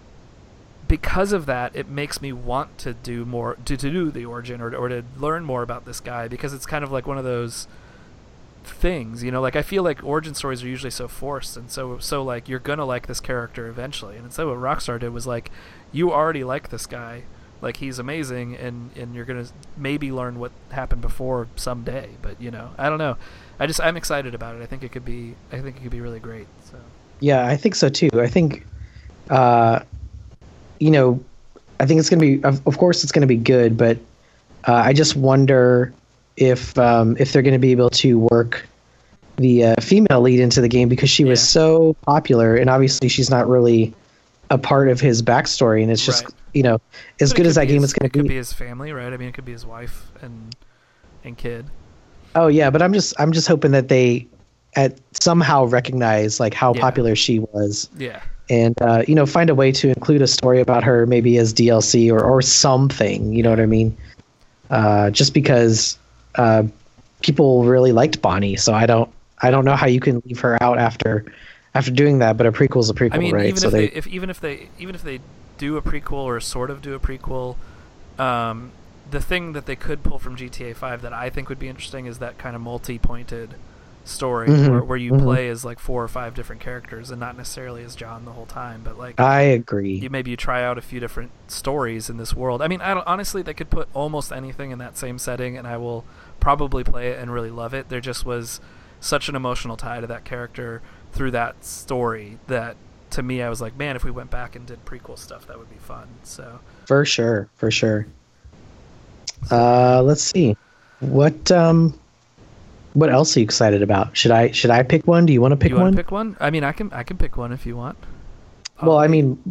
Because of that, it makes me want to do more, to, to do the origin or, or to learn more about this guy, because it's kind of like one of those things, you know, like I feel like origin stories are usually so forced and so, so like you're gonna like this character eventually. And instead what Rockstar did was like, you already like this guy, like he's amazing, and, and you're gonna maybe learn what happened before someday, but you know, I don't know. I just, I'm excited about it. I think it could be, I think it could be really great. So. Yeah, I think so too. I think, uh, you know, I think it's going to be, of, of course, it's going to be good, but uh, I just wonder if um, if they're going to be able to work the uh, female lead into the game, because she was Yeah. so popular, and obviously she's not really a part of his backstory, and it's just Right. you know, as But it good could as that be game his- is going it to could be. be his family, right? I mean, it could be his wife and and kid. Oh yeah, but I'm just I'm just hoping that they at somehow recognize like how Yeah. popular she was. Yeah. And uh, you know, find a way to include a story about her, maybe as D L C or, or something. You know what I mean? Uh, just because, uh, people really liked Bonnie, so I don't I don't know how you can leave her out after after doing that. But a prequel's a prequel, I mean, right? even so if they, they, if even if they even if they do a prequel or sort of do a prequel, um, the thing that they could pull from G T A five that I think would be interesting is that kind of multi-pointed story Mhm, where, where you mhm. play as like four or five different characters and not necessarily as John the whole time, but like I agree. you maybe you try out a few different stories in this world. I mean, I don't, honestly, they could put almost anything in that same setting, and I will probably play it and really love it. There just was such an emotional tie to that character through that story that, to me, I was like, man, if we went back and did prequel stuff, that would be fun. So For sure, for sure. Uh, let's see. What um, what else are you excited about? Should I should I pick one? Do you want to pick you want one? to pick one? I mean, I can I can pick one if you want. Well, Um, I mean,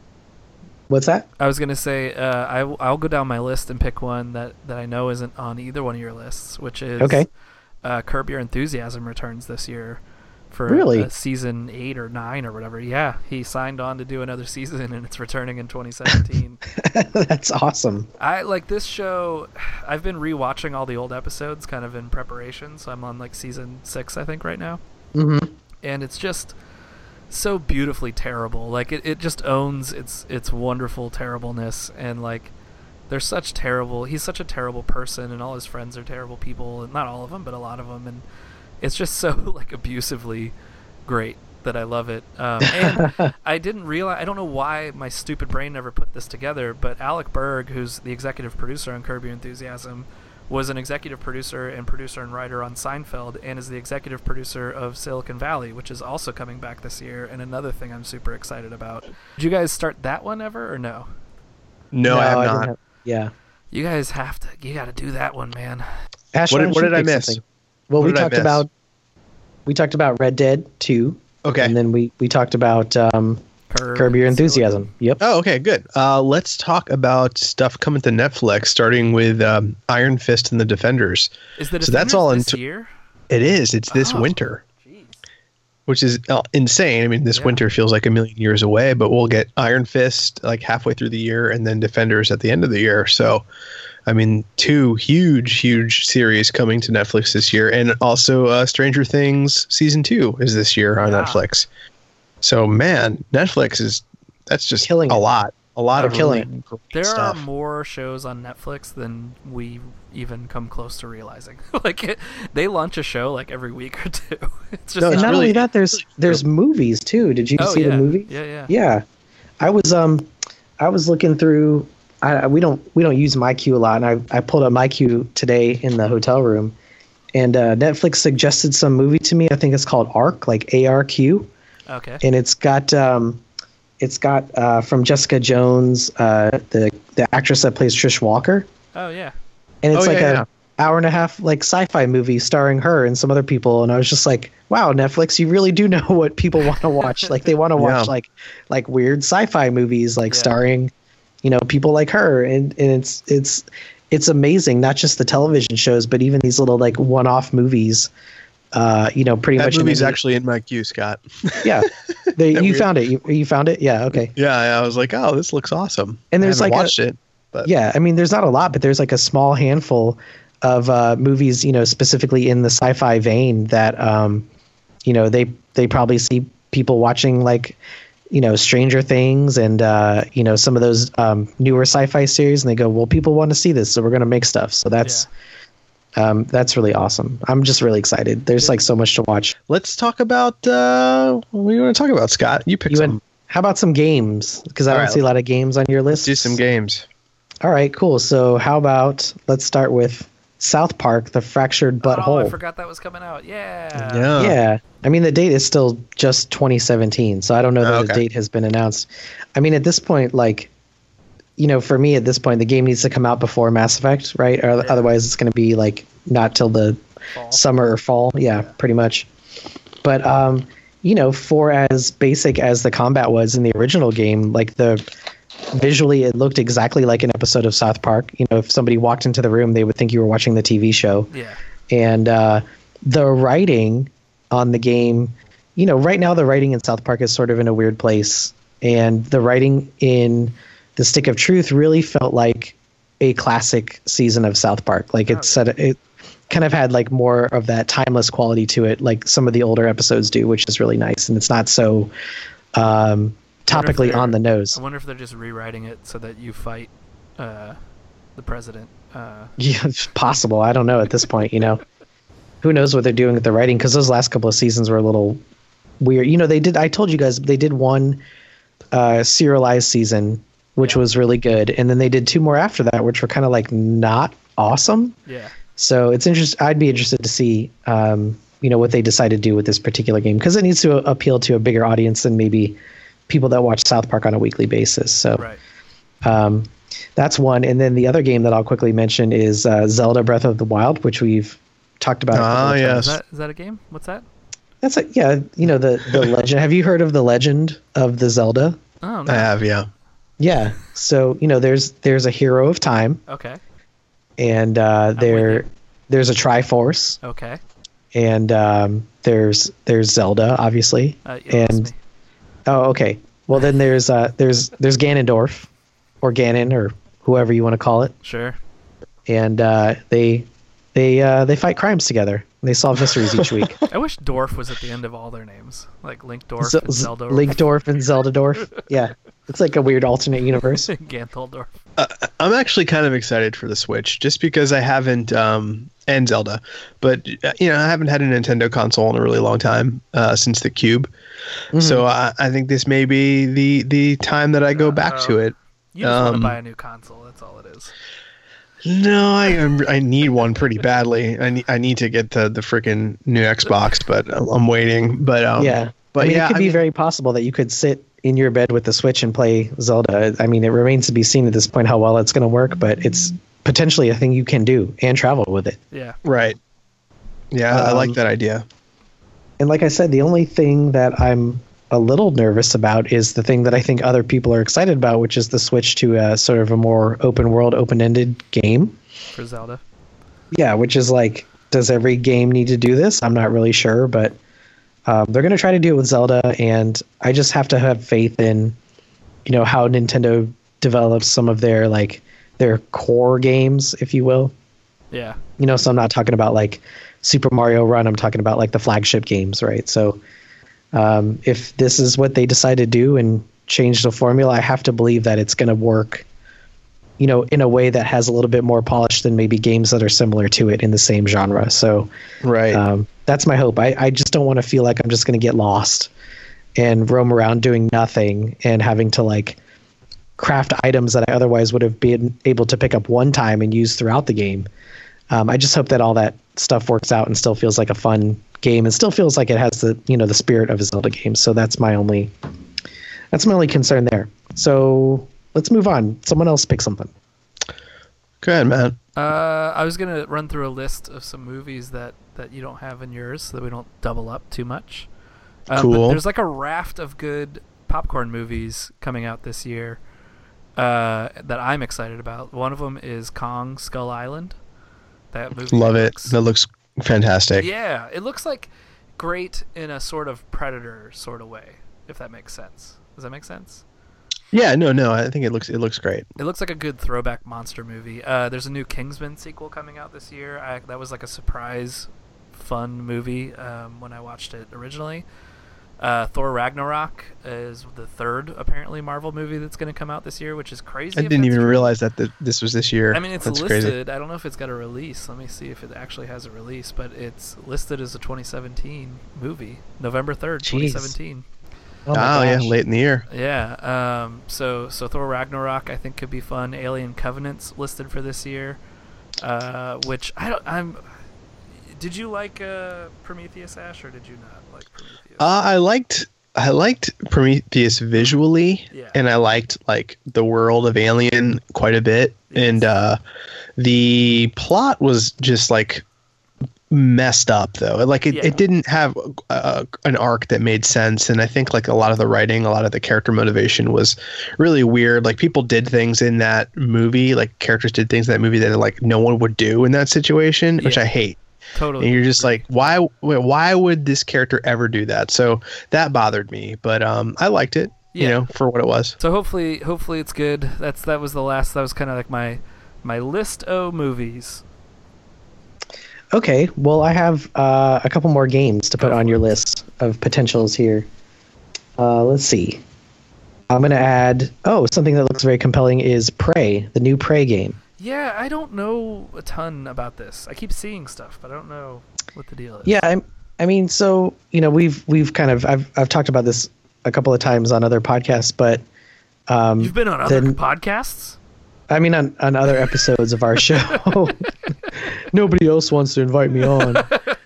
what's that? I was gonna say uh, I w- I'll go down my list and pick one that, that I know isn't on either one of your lists, which is Okay. uh, Curb Your Enthusiasm returns this year for Really? uh, season eight or nine or whatever. Yeah, he signed on to do another season, and it's returning in twenty seventeen. That's awesome. I like this show. I've been rewatching all the old episodes, kind of in preparation. So I'm on like season six, I think, right now, Mm-hmm. and it's just so beautifully terrible. Like it, it just owns its its wonderful terribleness, and like they're such terrible. He's such a terrible person, and all his friends are terrible people, and not all of them, but a lot of them, and it's just so like abusively great that I love it. Um, and I didn't realize, I don't know why my stupid brain never put this together, but Alec Berg, who's the executive producer on Curb Your Enthusiasm, was an executive producer and producer and writer on Seinfeld, and is the executive producer of Silicon Valley, which is also coming back this year, and another thing I'm super excited about. Did you guys start that one ever, or no? No, I have didn't not. have- yeah. You guys have to, you got to do that one, man. Ash, What why did- don't what you did I pick miss? something? Well, What we did I talked miss? about we talked about Red Dead two. Okay. And then we, we talked about um, Curb, Curb Your and Enthusiasm. Yep. Oh, okay, good. Uh, let's talk about stuff coming to Netflix, starting with um, Iron Fist and the Defenders. Is the So that's Defenders all in this t- year? It is. It's this Oh. winter, Jeez. which is uh, insane. I mean, this Yeah. winter feels like a million years away, but we'll get Iron Fist like halfway through the year, and then Defenders at the end of the year. So, I mean, two huge, huge series coming to Netflix this year, and also uh, Stranger Things season two is this year on Yeah. Netflix. So, man, Netflix is that's just Killing a it. lot, a lot They're of killing really great There stuff. are more shows on Netflix than we even come close to realizing. Like it, they launch a show like every week or two. It's just No, And it's not really- only that, there's there's movies too. Did you oh, see yeah. the movie? Yeah, yeah. Yeah, I was um, I was looking through. I I- we don't we don't use MyQ a lot, and I I pulled up MyQ today in the hotel room, and uh, Netflix suggested some movie to me. I think it's called Arq, like A R Q, Okay. and it's got um, it's got uh, from Jessica Jones, uh, the the actress that plays Trish Walker, Oh yeah. and it's Oh, like yeah, a yeah. hour and a half like sci-fi movie starring her and some other people, and I was just like, wow, Netflix, you really do know what people want to watch. Like they want to watch Yeah. like like weird sci-fi movies like Yeah. starring, you know, people like her, and and it's it's it's amazing, not just the television shows, but even these little like one-off movies. Uh, you know, pretty That much in movie's any- actually in my queue, Scott. yeah. They, That you weird? found it. You, you found it. Yeah. Okay. Yeah, I was like, oh, this looks awesome. And there's I haven't like a- watched it, but Yeah, I mean, there's not a lot, but there's like a small handful of uh, movies, you know, specifically in the sci-fi vein that, um, you know, they they probably see people watching like, you know, Stranger Things and uh, you know, some of those um, newer sci-fi series, and they go, well, people want to see this, so we're gonna make stuff. So that's um, that's really awesome. I'm just really excited. There's like so much to watch. let's talk about uh, what do you want to talk about, Scott? You pick You some. had, how about some games? Because I All don't right, see a lot of games on your list. Do some games. All right, cool. So how about let's start with South Park: The Fractured Oh, I Butthole. forgot that was coming out. Yeah. Yeah. Yeah, I mean the date is still just twenty seventeen, so I don't know that Oh, the okay. date has been announced. I mean, at this point, like, you know, for me at this point, the game needs to come out before Mass Effect, right? Or Yeah. otherwise, it's going to be like not till the Fall. summer or fall. Yeah, pretty much. But um, you know, for as basic as the combat was in the original game, like the visually it looked exactly like an episode of South Park. You know, if somebody walked into the room, they would think you were watching the T V show. Yeah. And uh, the writing on the game, you know, right now the writing in South Park is sort of in a weird place, and the writing in The Stick of Truth really felt like a classic season of South Park. Like it Oh, set it kind of had like more of that timeless quality to it, like some of the older episodes do, which is really nice. And it's not so um, topically on the nose. I wonder if they're just rewriting it so that you fight uh, the president. Uh, Yeah, it's possible. I don't know at this point, you know. Who knows what they're doing with the writing, because those last couple of seasons were a little weird. You know, they did, I told you guys, they did one uh, serialized season, which Yeah. was really good. And then they did two more after that, which were kind of like not awesome. yeah. So it's interest. I'd be interested to see, um, you know, what they decide to do with this particular game, because it needs to appeal to a bigger audience than maybe people that watch South Park on a weekly basis. So Right. um, that's one. And then the other game that I'll quickly mention is uh, Zelda Breath of the Wild, which we've talked about. a couple Ah, of times. yes. Is that is that a game? What's that? That's like, yeah, you know, the, the legend. Have you heard of the legend of the Zelda? Oh, no. I have, yeah. Yeah. So, you know, there's there's a hero of time, Okay. and uh, with there you. there's a Triforce, Okay. and um, there's there's Zelda, obviously. Uh, you lost and me. oh, okay. Well, then there's uh, there's there's Ganondorf, or Ganon, or whoever you want to call it, Sure. and uh, they they uh, they fight crimes together. They solve mysteries each week. I wish Dorf was at the end of all their names, like Link Dorf Z- and Zelda. Linkdorf and Zeldadorf. Yeah, it's like a weird alternate universe. Gantheldorf. Uh, I'm actually kind of excited for the Switch, just because I haven't, um, and Zelda, but uh, you know, I haven't had a Nintendo console in a really long time, uh, since the Cube. Mm-hmm. So I, I think this may be the the time that I go back Uh-oh. to it. You just want to Um, buy a new console. That's all it is. No, I am- I need one pretty badly. I need I need to get the the freaking new Xbox, but I'm, I'm waiting. But um, Yeah, but I mean, yeah, it could I be mean- very possible that you could sit in your bed with the Switch and play Zelda. I mean, it remains to be seen at this point how well it's going to work, but it's potentially a thing you can do and travel with it. Yeah. right. Yeah, I like Um, that idea. And like I said, the only thing that I'm a little nervous about is the thing that I think other people are excited about, which is the switch to a sort of a more open world, open-ended game. For Zelda. Yeah, which is like, does every game need to do this? I'm not really sure, but um, they're going to try to do it with Zelda, and I just have to have faith in, you know, how Nintendo develops some of their like their core games, if you will. Yeah. You know, so I'm not talking about like Super Mario Run. I'm talking about like the flagship games, right? So um, if this is what they decide to do and change the formula, I have to believe that it's going to work, you know, in a way that has a little bit more polish than maybe games that are similar to it in the same genre. So Right. um, that's my hope. I, I just don't want to feel like I'm just going to get lost and roam around doing nothing and having to like craft items that I otherwise would have been able to pick up one time and use throughout the game. Um, I just hope that all that stuff works out and still feels like a fun game and still feels like it has the, you know, the spirit of a Zelda game. So that's my only, that's my only concern there. So let's move on. Someone else pick something. Go ahead, man. Uh, I was gonna run through a list of some movies that, that you don't have in yours, so that we don't double up too much. Um, but Cool. there's like a raft of good popcorn movies coming out this year uh, that I'm excited about. One of them is Kong Skull Island. That movie Love it. looks- That looks fantastic. Yeah, it looks like great in a sort of Predator sort of way, if that makes sense. Does that make sense? Yeah, no, no. I think it looks it looks great. It looks like a good throwback monster movie. Uh, there's a new Kingsman sequel coming out this year. I, that was like a surprise, fun movie um, when I watched it originally. Uh, Thor Ragnarok is the third, apparently, Marvel movie that's going to come out this year, which is crazy. I if didn't that's even true. realize that th- this was this year. I mean, it's That's listed. crazy. I don't know if it's got a release. Let me see if it actually has a release, but it's listed as a twenty seventeen movie, November third, Jeez. twenty seventeen. Oh, Oh, my yeah, gosh. late in the year. Yeah. Um. So so Thor Ragnarok I think could be fun. Alien Covenant's listed for this year, uh, which I don't. I'm. Did you like uh, Prometheus, Ash, or did you not like Prometheus? Uh, I liked I liked Prometheus visually, Yeah. and I liked like the world of Alien quite a bit, Yes. and uh, the plot was just like messed up though. Like it, Yeah. it didn't have uh, an arc that made sense, and I think like a lot of the writing, a lot of the character motivation was really weird. Like people did things in that movie, like characters did things in that movie that like no one would do in that situation, which Yeah. I hate. Totally. And you're just like, why? Why would this character ever do that? So that bothered me, but um, I liked it. You Yeah. know, for what it was. So hopefully, hopefully it's good. That's that was the last. That was kind of like my my list of movies. Okay, well, I have uh, a couple more games to put on your list of potentials here. Uh, let's see. I'm going to add, oh, something that looks very compelling is Prey, the new Prey game. Yeah, I don't know a ton about this. I keep seeing stuff, but I don't know what the deal is. Yeah, I'm, I mean, so, you know, we've we've kind of, I've I've talked about this a couple of times on other podcasts, but... Um, You've been on other the, podcasts? I mean, on, on other episodes of our show. Nobody else wants to invite me on.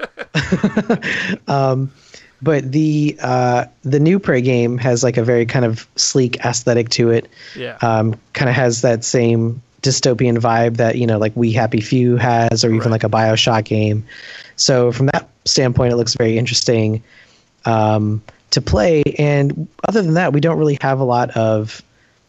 um, but the uh, the new Prey game has like a very kind of sleek aesthetic to it. Yeah. Um, kind of has that same dystopian vibe that, you know, like We Happy Few has, or even Right. like a BioShock game. So from that standpoint, it looks very interesting um, to play. And other than that, we don't really have a lot of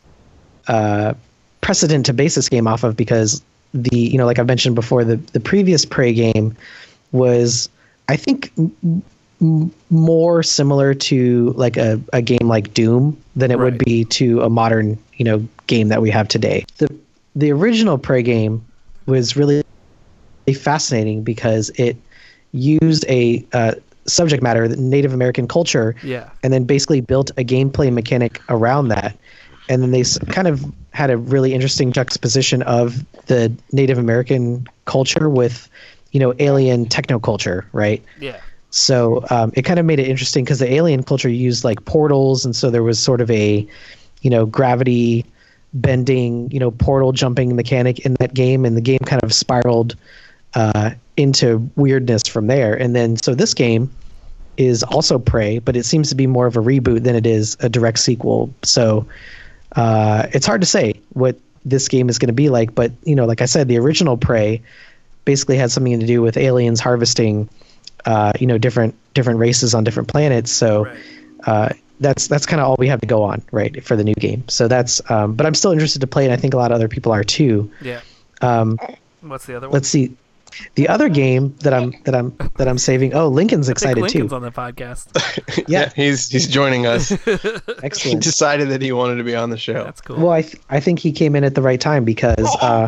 uh, precedent to base this game off of, because the, you know, like I mentioned before, the, the previous Prey game was, I think, m- m- more similar to like a, a game like Doom than it would Right. be to a modern, you know, game that we have today. The the original Prey game was really fascinating because it used a uh, subject matter, the Native American culture, Yeah. and then basically built a gameplay mechanic around that. And then they s- kind of had a really interesting juxtaposition of the Native American culture with, you know, alien technoculture, right? Yeah. So um, it kind of made it interesting because the alien culture used like portals, and so there was sort of a, you know, gravity bending, you know, portal jumping mechanic in that game, and the game kind of spiraled uh, into weirdness from there. And then so this game is also Prey, but it seems to be more of a reboot than it is a direct sequel. So uh, it's hard to say what this game is going to be like, but, you know, like I said, the original Prey basically had something to do with aliens harvesting, uh, you know, different different races on different planets. So Right. uh, that's that's kind of all we have to go on, right, for the new game. So that's, um, but I'm still interested to play, and I think a lot of other people are too. Yeah. Um, What's the other one? let's see, the other game that I'm that I'm that I'm saving. Oh, Lincoln's I think excited Lincoln's too. on the podcast. Yeah. he's he's joining us. He Excellent. decided that he wanted to be on the show. That's cool. Well, I th- I think he came in at the right time because uh,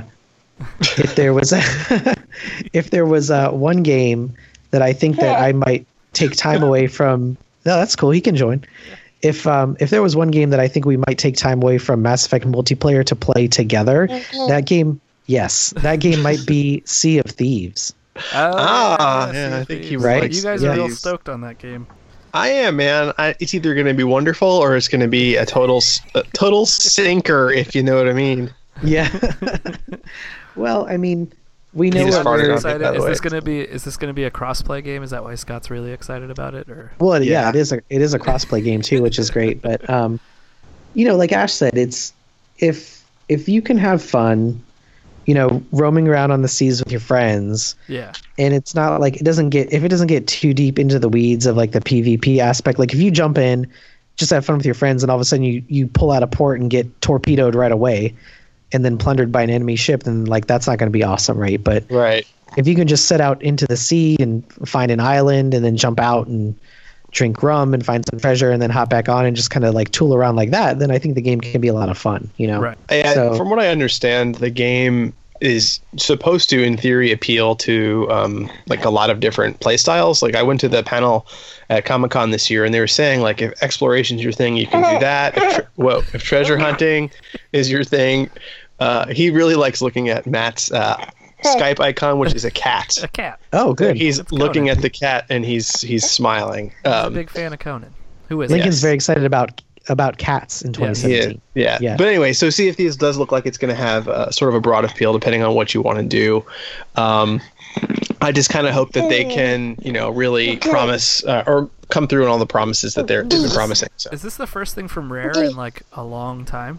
if there was a if there was uh, one game that I think that I might take time away from, no, that's cool. He can join. If um if there was one game that I think we might take time away from Mass Effect multiplayer to play together, that game, yes, that game might be Sea of Thieves. Oh, Ah, Sea yeah, of I think he Thieves. Right? You guys Yeah. are real Thieves. stoked on that game. I am, man. I, it's either going to be wonderful or it's going to be a total s- a total sinker, if you know what I mean. Yeah. Well, I mean, we know He just what farted we're- on me, Excited? by the Is way. this gonna be is this gonna be a crossplay game? Is that why Scott's really excited about it? Or Well, yeah, Yeah. it is a it is a crossplay game too, which is great. But um, you know, like Ash said, it's if if you can have fun, you know, roaming around on the seas with your friends, yeah, and it's not like it doesn't get if it doesn't get too deep into the weeds of like the PvP aspect. Like if you jump in, just have fun with your friends, and all of a sudden you you pull out a port and get torpedoed right away, and then plundered by an enemy ship, then like that's not going to be awesome, right? But Right. if you can just set out into the sea and find an island and then jump out and drink rum and find some treasure and then hop back on and just kind of like tool around like that, then I think the game can be a lot of fun, you know? right. I, I- So- from what I understand, the game is supposed to, in theory, appeal to um, like a lot of different play styles. Like I went to the panel at Comic-Con this year, and they were saying like if exploration's your thing, you can do that. If tre- whoa, if treasure hunting is your thing, uh, he really likes looking at Matt's uh, Skype icon, which is a cat. A cat. Oh, good. He's It's looking Conan. at the cat and he's he's smiling. He's a Um, big fan of Conan. Who is Lincoln's yes. very excited about about cats in twenty yeah, seventeen. yeah, Yeah. But anyway, so Sea of Thieves does look like it's going to have uh, sort of a broad appeal depending on what you want to do. Um, I just kind of hope that they can, you know, really promise uh, or come through on all the promises that they're, they've been promising. So Is this the first thing from Rare in like a long time?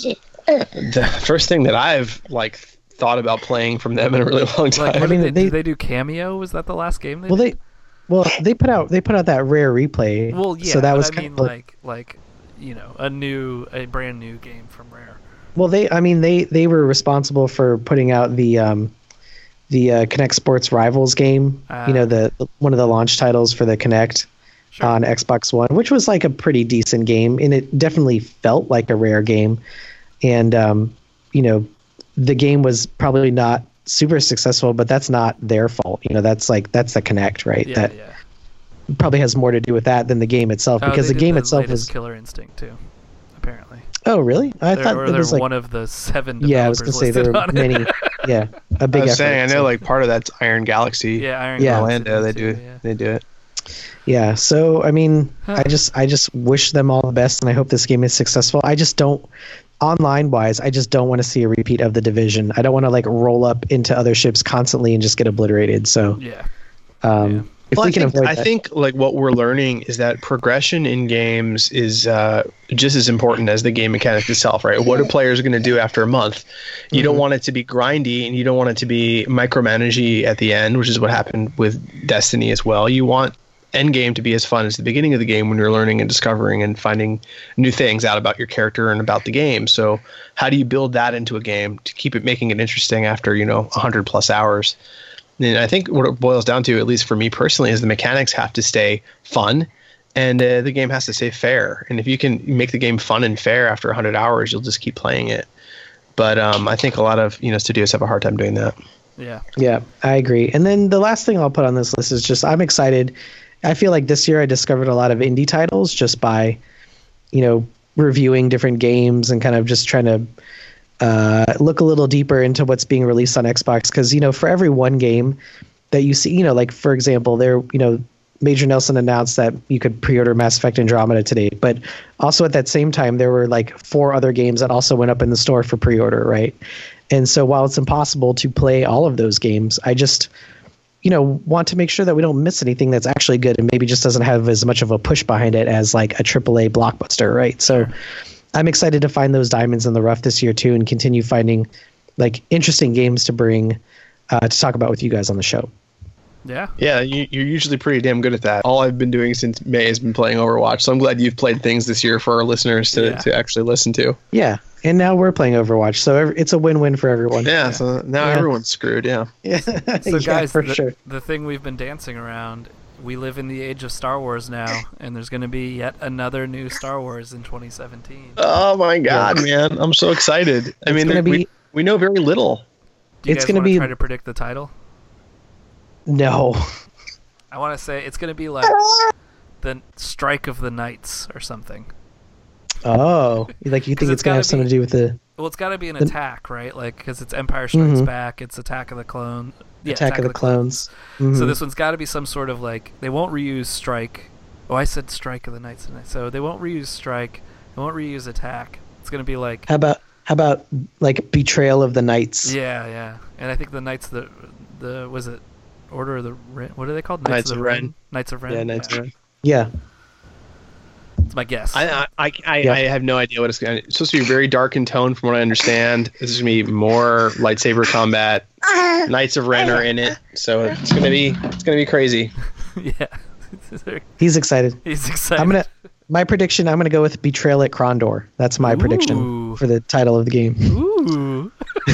the first thing that I've like thought about playing from them in a really long time. Like, what I mean, did they, they- did they do Cameo? Was that the last game they Well, did? they well they put out they put out that rare replay. Well, yeah, so that but was I kind mean, of like, like, like, you know, a new, a brand new game from Rare. well they I mean they they were responsible for putting out the um the uh, Kinect Sports Rivals game. Ah. you know, the one of the launch titles for the Kinect. Sure. On Xbox One, which was like a pretty decent game, and it definitely felt like a Rare game. And um, you know, the game was probably not super successful, but that's not their fault. You know, that's like that's the Kinect, right? Yeah, that yeah. probably has more to do with that than the game itself, Oh, because they the did game the itself latest is. Killer Instinct too, apparently. Oh, really? I They're, thought or it they're was like. one of the seven. Yeah, I was gonna developers say there listed were on it. many. Yeah, a I big was effort. saying, I know so- like part of that's Iron Galaxy. Yeah, Iron Yeah. Galaxy Orlando, they too, do yeah. they do it. Yeah, so I mean, Huh. I just I just wish them all the best, and I hope this game is successful. I just don't, online wise, I just don't want to see a repeat of the Division. I don't want to like roll up into other ships constantly and just get obliterated. So, Yeah. um, Yeah. if Well, we I can think, avoid I that, think like what we're learning is that progression in games is uh, just as important as the game mechanic itself, right? What are players going to do after a month? You don't want it to be grindy, and you don't want it to be micromanagey at the end, which is what happened with Destiny as well. You want end game to be as fun as the beginning of the game when you're learning and discovering and finding new things out about your character and about the game. So how do you build that into a game to keep it making it interesting after, you know, one hundred plus hours? And I think what it boils down to, at least for me personally, is the mechanics have to stay fun, and uh, the game has to stay fair. And if you can make the game fun and fair after one hundred hours, you'll just keep playing it. But um, I think a lot of you know studios have a hard time doing that. Yeah. yeah, I agree. And then the last thing I'll put on this list is just I'm excited. I feel like this year I discovered a lot of indie titles just by, you know, reviewing different games and kind of just trying to uh, look a little deeper into what's being released on Xbox. Because, you know, for every one game that you see, you know, like, for example, there, you know, Major Nelson announced that you could pre-order Mass Effect Andromeda today. But also at that same time, there were like four other games that also went up in the store for pre-order, right? And so while it's impossible to play all of those games, I just, you know, want to make sure that we don't miss anything that's actually good and maybe just doesn't have as much of a push behind it as like a triple A blockbuster, right? So I'm excited to find those diamonds in the rough this year too, and continue finding like interesting games to bring uh, to talk about with you guys on the show. Yeah. Yeah, you, you're usually pretty damn good at that. All I've been doing since May has been playing Overwatch, so I'm glad you've played things this year for our listeners to, Yeah. to actually listen to. Yeah, and now we're playing Overwatch, so every, it's a win-win for everyone. Yeah, so now Yeah. everyone's screwed, yeah. Yeah, So yeah, guys, for the, sure. the thing we've been dancing around, we live in the age of Star Wars now, and there's going to be yet another new Star Wars in twenty seventeen. Oh my god, man. I'm so excited. I It's mean, gonna there- we, be- we know very little. Do you it's guys gonna want to be- try to predict the title? No. I want to say it's going to be like the Strike of the Knights or something. Oh, like you 'Cause think it's it's gonna have gotta something be- to do with the Well, it's got to be an The- attack, right? Like, because it's Empire Strikes Mhm. Back, it's Attack of the Clone. Yeah, Attack of the Clones? Mhm. So this one's got to be some sort of like they won't reuse Strike. Oh, I said Strike of the Knights tonight. So they won't reuse Strike. They won't reuse Attack. It's gonna be like How about how about like Betrayal of the Knights? yeah, yeah. And I think the Knights the the was it Order of the Ren? What are they called? Knights of of the Ren. Knights of Ren. Yeah, Knights of Ren. Yeah. It's my guess. I I, I, I, Yeah. I have no idea what it's going to. It's supposed to be very dark in tone, from what I understand. This is going to be more lightsaber combat. Knights of Ren are in it, so it's going to be it's going to be crazy. yeah. He's excited. He's excited. I'm gonna my prediction. I'm gonna go with Betrayal at Krondor. That's my Ooh. prediction for the title of the game. Ooh.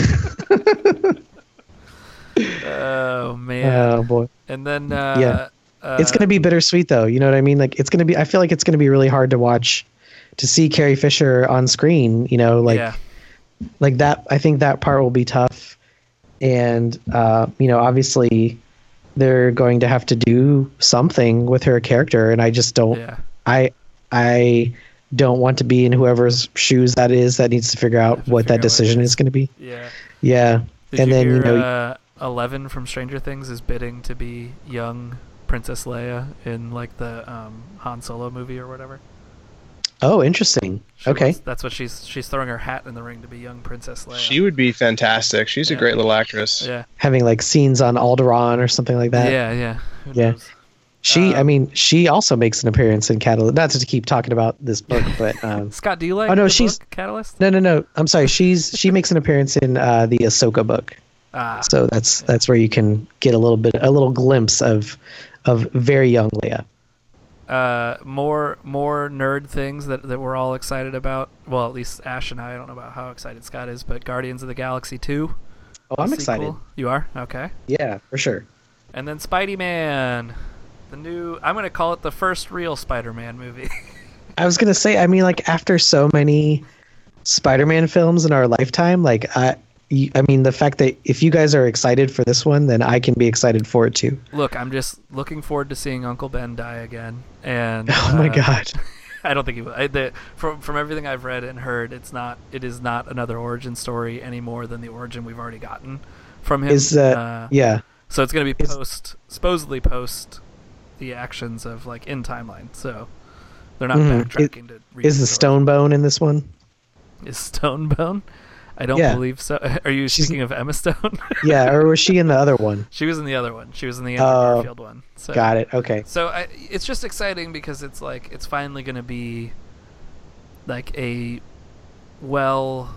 Oh man. Oh boy, And then uh, Yeah. uh, it's gonna be bittersweet though. You know what I mean? Like it's gonna be. I feel like it's gonna be really hard to watch, to see Carrie Fisher on screen. You know, like yeah. like that. I think that part will be tough, and uh, you know, obviously, they're going to have to do something with her character, and I just don't. Yeah. I I don't want to be in whoever's shoes that is that needs to figure out Have to what figure out that what decision it is going to be. Yeah. Yeah, Did and you then hear you know, uh, Eleven from Stranger Things is bidding to be young Princess Leia in like the um, Han Solo movie or whatever? oh, interesting. She Okay, wants- that's what she's she's throwing her hat in the ring to be young Princess Leia. She would be fantastic. She's a Yeah. great little actress. Yeah. having like scenes on Alderaan or something like that. Yeah, yeah. Who Yeah. knows? She, I Um, mean, she also makes an appearance in Catalyst. Not to keep talking about this book, but um, Scott, do you like Oh, no, the she's- book, Catalyst? no, no, no. I'm sorry. She's she makes an appearance in uh, the Ahsoka book. Ah, So that's that's where you can get a little bit, a little glimpse of of very young Leia. uh, more more nerd things that, that we're all excited about. Well, at least Ash and I. I don't know about how excited Scott is, but Guardians of the Galaxy two. Oh, I'm the excited. sequel. You are? Okay. Yeah, for sure. And then Spidey-Man. The new... I'm going to call it the first real Spider-Man movie. I was gonna say, I mean, like after so many Spider-Man films in our lifetime, like I, y- I mean, the fact that if you guys are excited for this one, then I can be excited for it too. Look, I'm just looking forward to seeing Uncle Ben die again. And Oh my uh, god. I don't think he will. I, the, from from everything I've read and heard, it's not. It is not another origin story any more than the origin we've already gotten from him. Is that uh, yeah? So it's going to be Is- post, supposedly post the actions of like in timeline. So they're not Mhm. backtracking to. read Is the story. stone bone in this one? Is Stonebone? I don't Yeah. believe so. Are you She's- speaking of Emma Stone? Yeah, or was she in the other one? She was in the other one. She was in the Andrew Oh, Garfield one. So. Got it. Okay. So I, it's just exciting because it's like it's finally going to be like a well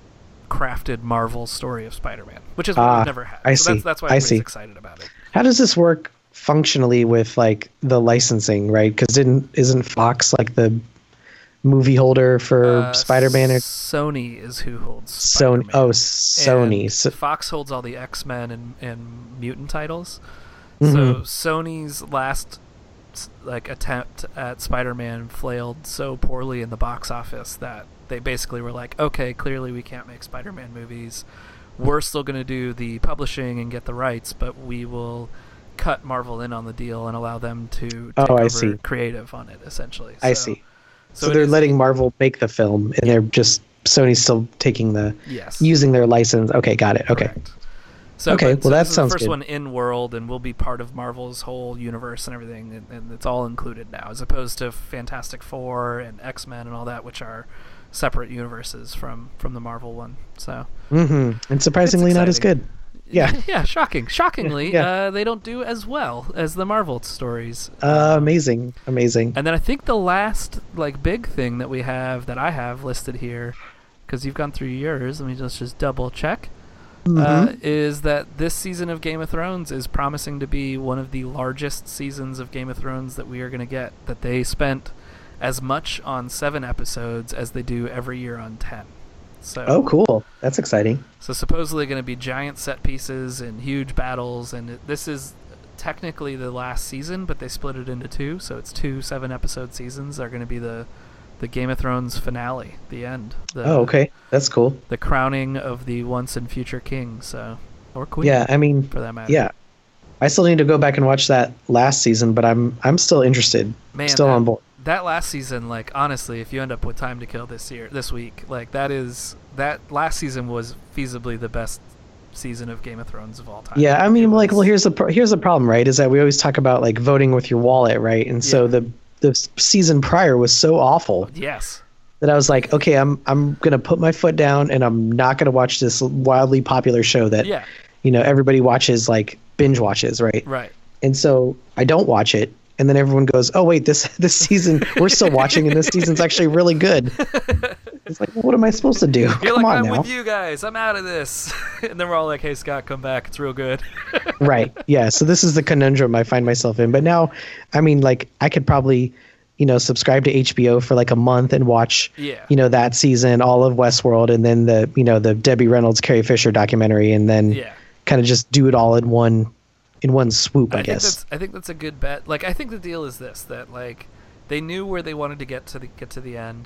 crafted Marvel story of Spider-Man, which is what Ah, we've never had. I so see. That's, that's why I everybody's see. excited about it. How does this work functionally with like the licensing, right? Because didn't isn't Fox like the movie holder for Uh, Spider-Man or Sony is who holds Sony? Spider-Man. Oh, Sony. And So, Fox holds all the X-Men and, and mutant titles. Mhm. So Sony's last s- like attempt at Spider-Man flailed so poorly in the box office that they basically were like, okay, clearly we can't make Spider-Man movies. We're still going to do the publishing and get the rights, but we will cut Marvel in on the deal and allow them to take Oh, I over see. creative on it, essentially. I So- see. So, it they're is- letting Marvel make the film, and they're just Sony's still taking the yes. using their license. Okay, got it. Okay. Correct. So, Okay, but- well, so that this is sounds the first good. one in world, and will be part of Marvel's whole universe and everything, and, and it's all included now, as opposed to Fantastic Four and X Men and all that, which are separate universes from from the Marvel one. So hmm And surprisingly, not as exciting. good. Yeah. yeah, shocking. Shockingly, Yeah. Uh, they don't do as well as the Marvel stories. Uh, amazing, amazing. And then I think the last like big thing that we have that I have listed here, because you've gone through yours, let me just just double check. Uh, Mhm. is that this season of Game of Thrones is promising to be one of the largest seasons of Game of Thrones that we are going to get. That they spent as much on seven episodes as they do every year on ten. So, Oh, cool. That's exciting. so supposedly going to be giant set pieces and huge battles, and it, this is technically the last season, but they split it into two, so it's two seven-episode seasons are going to be the the Game of Thrones finale, the end. The, Oh, okay. That's cool. The crowning of the once and future king, so or queen. Yeah, I mean, for that matter. yeah. I still need to go back and watch that last season, but I'm I'm still interested. Man, still that, on board. That last season, like honestly, if you end up with Time to Kill this year, this week, like that is that last season was feasibly the best season of Game of Thrones of all time. Yeah, I mean, It like, was- well, here's the pro- here's the problem, right? Is that we always talk about like voting with your wallet, right? And so Yeah. the the s- season prior was so awful yes. that I was like, okay, I'm I'm gonna put my foot down, and I'm not gonna watch this wildly popular show that Yeah. you know everybody watches, like binge watches, right? Right. And so I don't watch it, and then everyone goes, "Oh wait, this this season we're still watching, and this season's actually really good." It's like, well, what am I supposed to do? You're Come like, on I'm now. with you guys. I'm out of this. And then we're all like, hey, Scott, come back. It's real good. Right. Yeah. So this is the conundrum I find myself in. But now, I mean, like, I could probably, you know, subscribe to H B O for like a month and watch, Yeah. you know, that season, all of Westworld, and then the, you know, the Debbie Reynolds, Carrie Fisher documentary, and then Yeah. kind of just do it all in one, in one swoop, I, I think guess. that's I think that's a good bet. Like I think the deal is this, that like they knew where they wanted to get to the get to the end,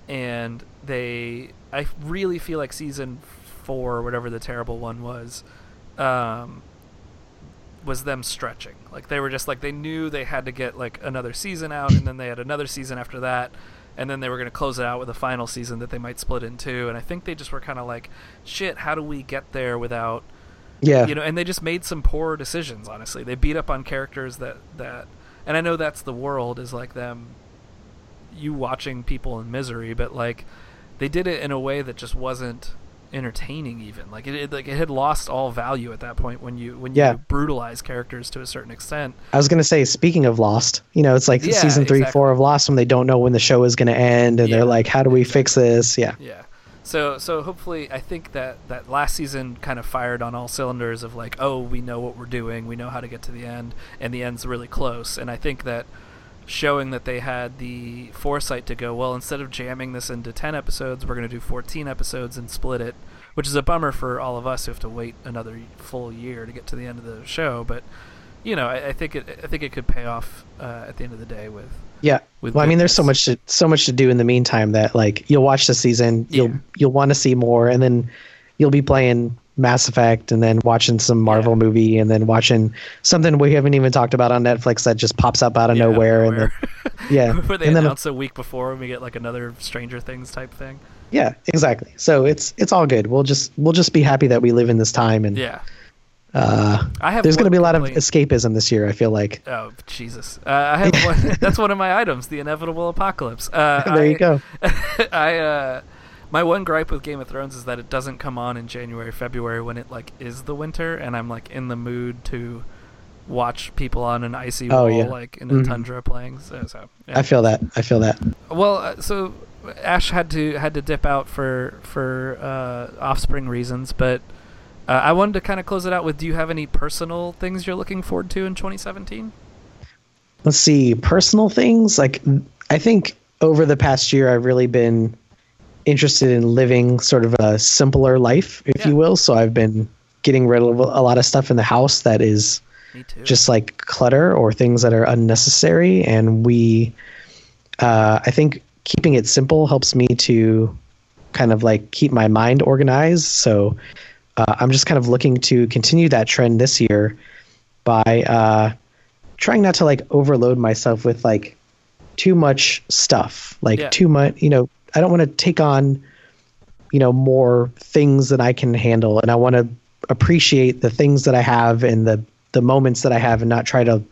and they I really feel like season four or whatever the terrible one was, um, was them stretching. Like they were just like they knew they had to get like another season out, and then they had another season after that, and then they were going to close it out with a final season that they might split in two. And I think they just were kind of like, shit, how do we get there without Yeah. you know, and they just made some poor decisions, honestly. They beat up on characters that, that and I know that's the world, is like them, you watching people in misery, but like they did it in a way that just wasn't entertaining even. Like it, it like it had lost all value at that point when you when Yeah. you brutalize characters to a certain extent. I was going to say, speaking of Lost, you know, it's like Yeah, season three, exactly. four of Lost when they don't know when the show is going to end, and Yeah, they're like, how do we fix this? Yeah. Yeah. So so hopefully I think that that last season kind of fired on all cylinders of like, oh, we know what we're doing, we know how to get to the end, and the end's really close. And I think that showing that they had the foresight to go, well, instead of jamming this into ten episodes, we're going to do fourteen episodes and split it, which is a bummer for all of us who have to wait another full year to get to the end of the show. But you know, I, I think it I think it could pay off uh, at the end of the day with Yeah. with Well, I mean, there's so goodness. much to so much to do in the meantime that like you'll watch the season, you'll Yeah. you'll want to see more, and then you'll be playing Mass Effect and then watching some Marvel yeah. movie and then watching something we haven't even talked about on Netflix that just pops up out of yeah, nowhere. nowhere. And then, yeah. Where they and announce then, a week before and we get like another Stranger Things type thing. Yeah, exactly. So it's it's all good. We'll just we'll just be happy that we live in this time. And yeah. Uh, I have there's going to be a lot complaint. of escapism this year, I feel like. Oh, Jesus. Uh, I have one, that's one of my items, the inevitable apocalypse. Uh, there I, you go. I uh, my one gripe with Game of Thrones is that it doesn't come on in January, February when it like is the winter and I'm like in the mood to watch people on an icy oh, wall yeah. like in a mm-hmm. tundra playing. So, so yeah. I feel that. I feel that. Well, uh, so Ash had to had to dip out for for uh, Offspring reasons, but uh, I wanted to kind of close it out with, do you have any personal things you're looking forward to in twenty seventeen? Let's see, personal things. Like, I think over the past year, I've really been interested in living sort of a simpler life, if yeah. you will. So I've been getting rid of a lot of stuff in the house that is just like clutter or things that are unnecessary. And we, uh, I think keeping it simple helps me to kind of like keep my mind organized. So uh, I'm just kind of looking to continue that trend this year by uh, trying not to like overload myself with like too much stuff, like yeah. too much, you know, I don't want to take on, you know, more things than I can handle. And I want to appreciate the things that I have and the, the moments that I have and not try to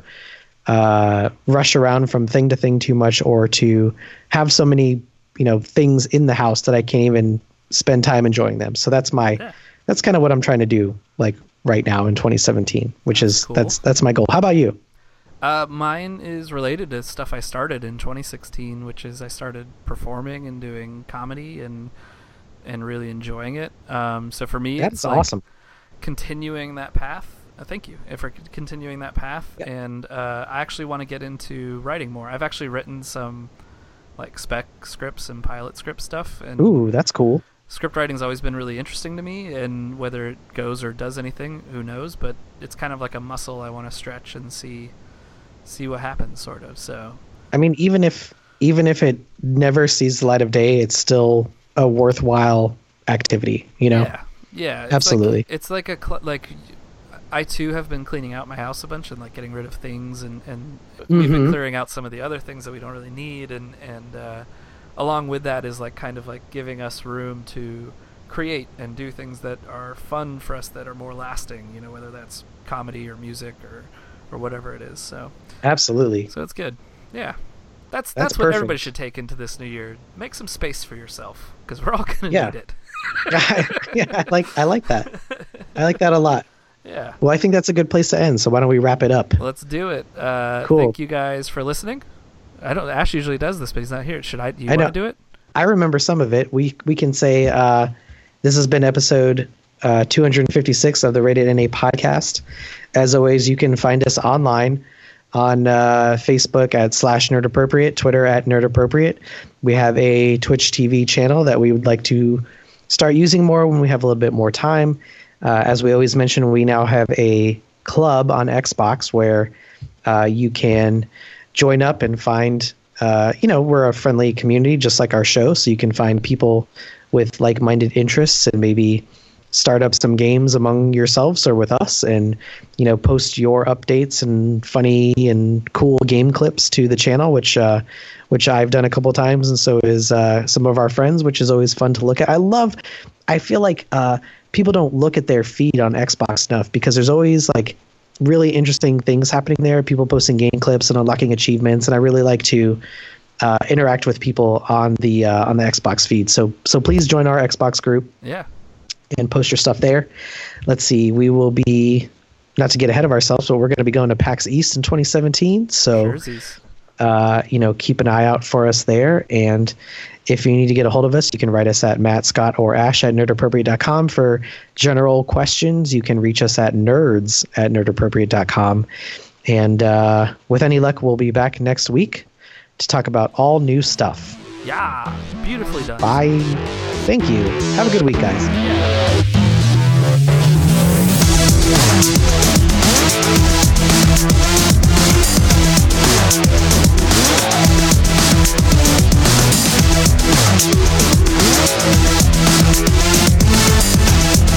uh, rush around from thing to thing too much, or to have so many, you know, things in the house that I can't even spend time enjoying them. So that's my, yeah. that's kind of what I'm trying to do like right now in twenty seventeen, which that's is, cool. that's, that's my goal. How about you? Uh, mine is related to stuff I started in twenty sixteen, which is I started performing and doing comedy and and really enjoying it. Um, so for me, that's it's like awesome. Continuing that path. Uh, thank you for continuing that path. Yeah. And uh, I actually want to get into writing more. I've actually written some like spec scripts and pilot script stuff. And ooh, that's cool. Script writing's always been really interesting to me, and whether it goes or does anything, who knows? But it's kind of like a muscle I want to stretch and see. see what happens, sort of. So I mean, even if even if it never sees the light of day, it's still a worthwhile activity, you know? Yeah, yeah, it's absolutely. Like, it's like a cl- like I too have been cleaning out my house a bunch and like getting rid of things, and and mm-hmm. we've been clearing out some of the other things that we don't really need, and and uh, along with that is like kind of like giving us room to create and do things that are fun for us, that are more lasting, you know, whether that's comedy or music or or whatever it is. So absolutely. So it's good. Yeah. That's that's, that's what perfect. Everybody should take into this new year. Make some space for yourself, because we're all going to yeah. need it. yeah, I like I like that. I like that a lot. Yeah. Well, I think that's a good place to end. So why don't we wrap it up? Let's do it. Uh, cool. Thank you guys for listening. I don't. Ash usually does this, but he's not here. Should I? Do you want to do it? I remember some of it. We we can say uh, this has been episode uh, two hundred fifty-six of the Rated N A podcast. As always, you can find us online on uh, Facebook at slash Nerd Appropriate, Twitter at Nerd Appropriate. We have a Twitch T V channel that we would like to start using more when we have a little bit more time. Uh, as we always mention, we now have a club on Xbox where uh, you can join up and find, uh, you know, we're a friendly community just like our show. So you can find people with like-minded interests and maybe start up some games among yourselves or with us, and, you know, post your updates and funny and cool game clips to the channel, which uh, which I've done a couple times, and so is uh, some of our friends, which is always fun to look at. I love, I feel like uh, people don't look at their feed on Xbox enough, because there's always like really interesting things happening there, people posting game clips and unlocking achievements, and I really like to uh, interact with people on the uh, on the Xbox feed. So so please join our Xbox group. Yeah. And post your stuff there. Let's see. We will be, not to get ahead of ourselves, but we're going to be going to PAX East in twenty seventeen. So, uh, you know, keep an eye out for us there. And if you need to get a hold of us, you can write us at Matt, Scott, or Ash at nerd appropriate dot com for general questions. You can reach us at nerds at nerd appropriate dot com. And uh, with any luck, we'll be back next week to talk about all new stuff. Yeah, beautifully done. Bye. Thank you. Have a good week, guys. Yeah.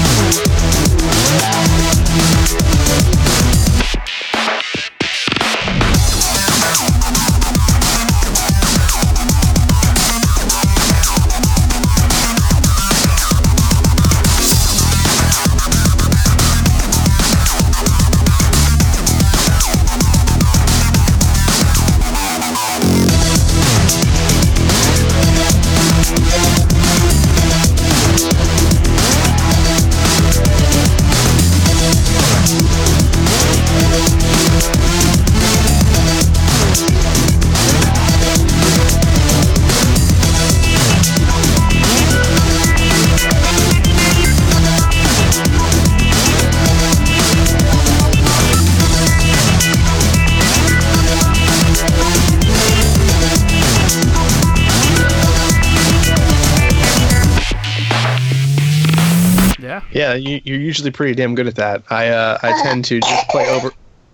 yeah, you, you're usually pretty damn good at that. I uh, I tend to just play over.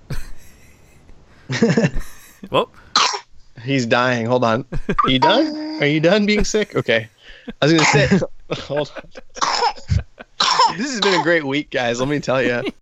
Whoa. He's dying. Hold on. Are you done? Are you done being sick? Okay. I was gonna say. Hold on. This has been a great week, guys. Let me tell you.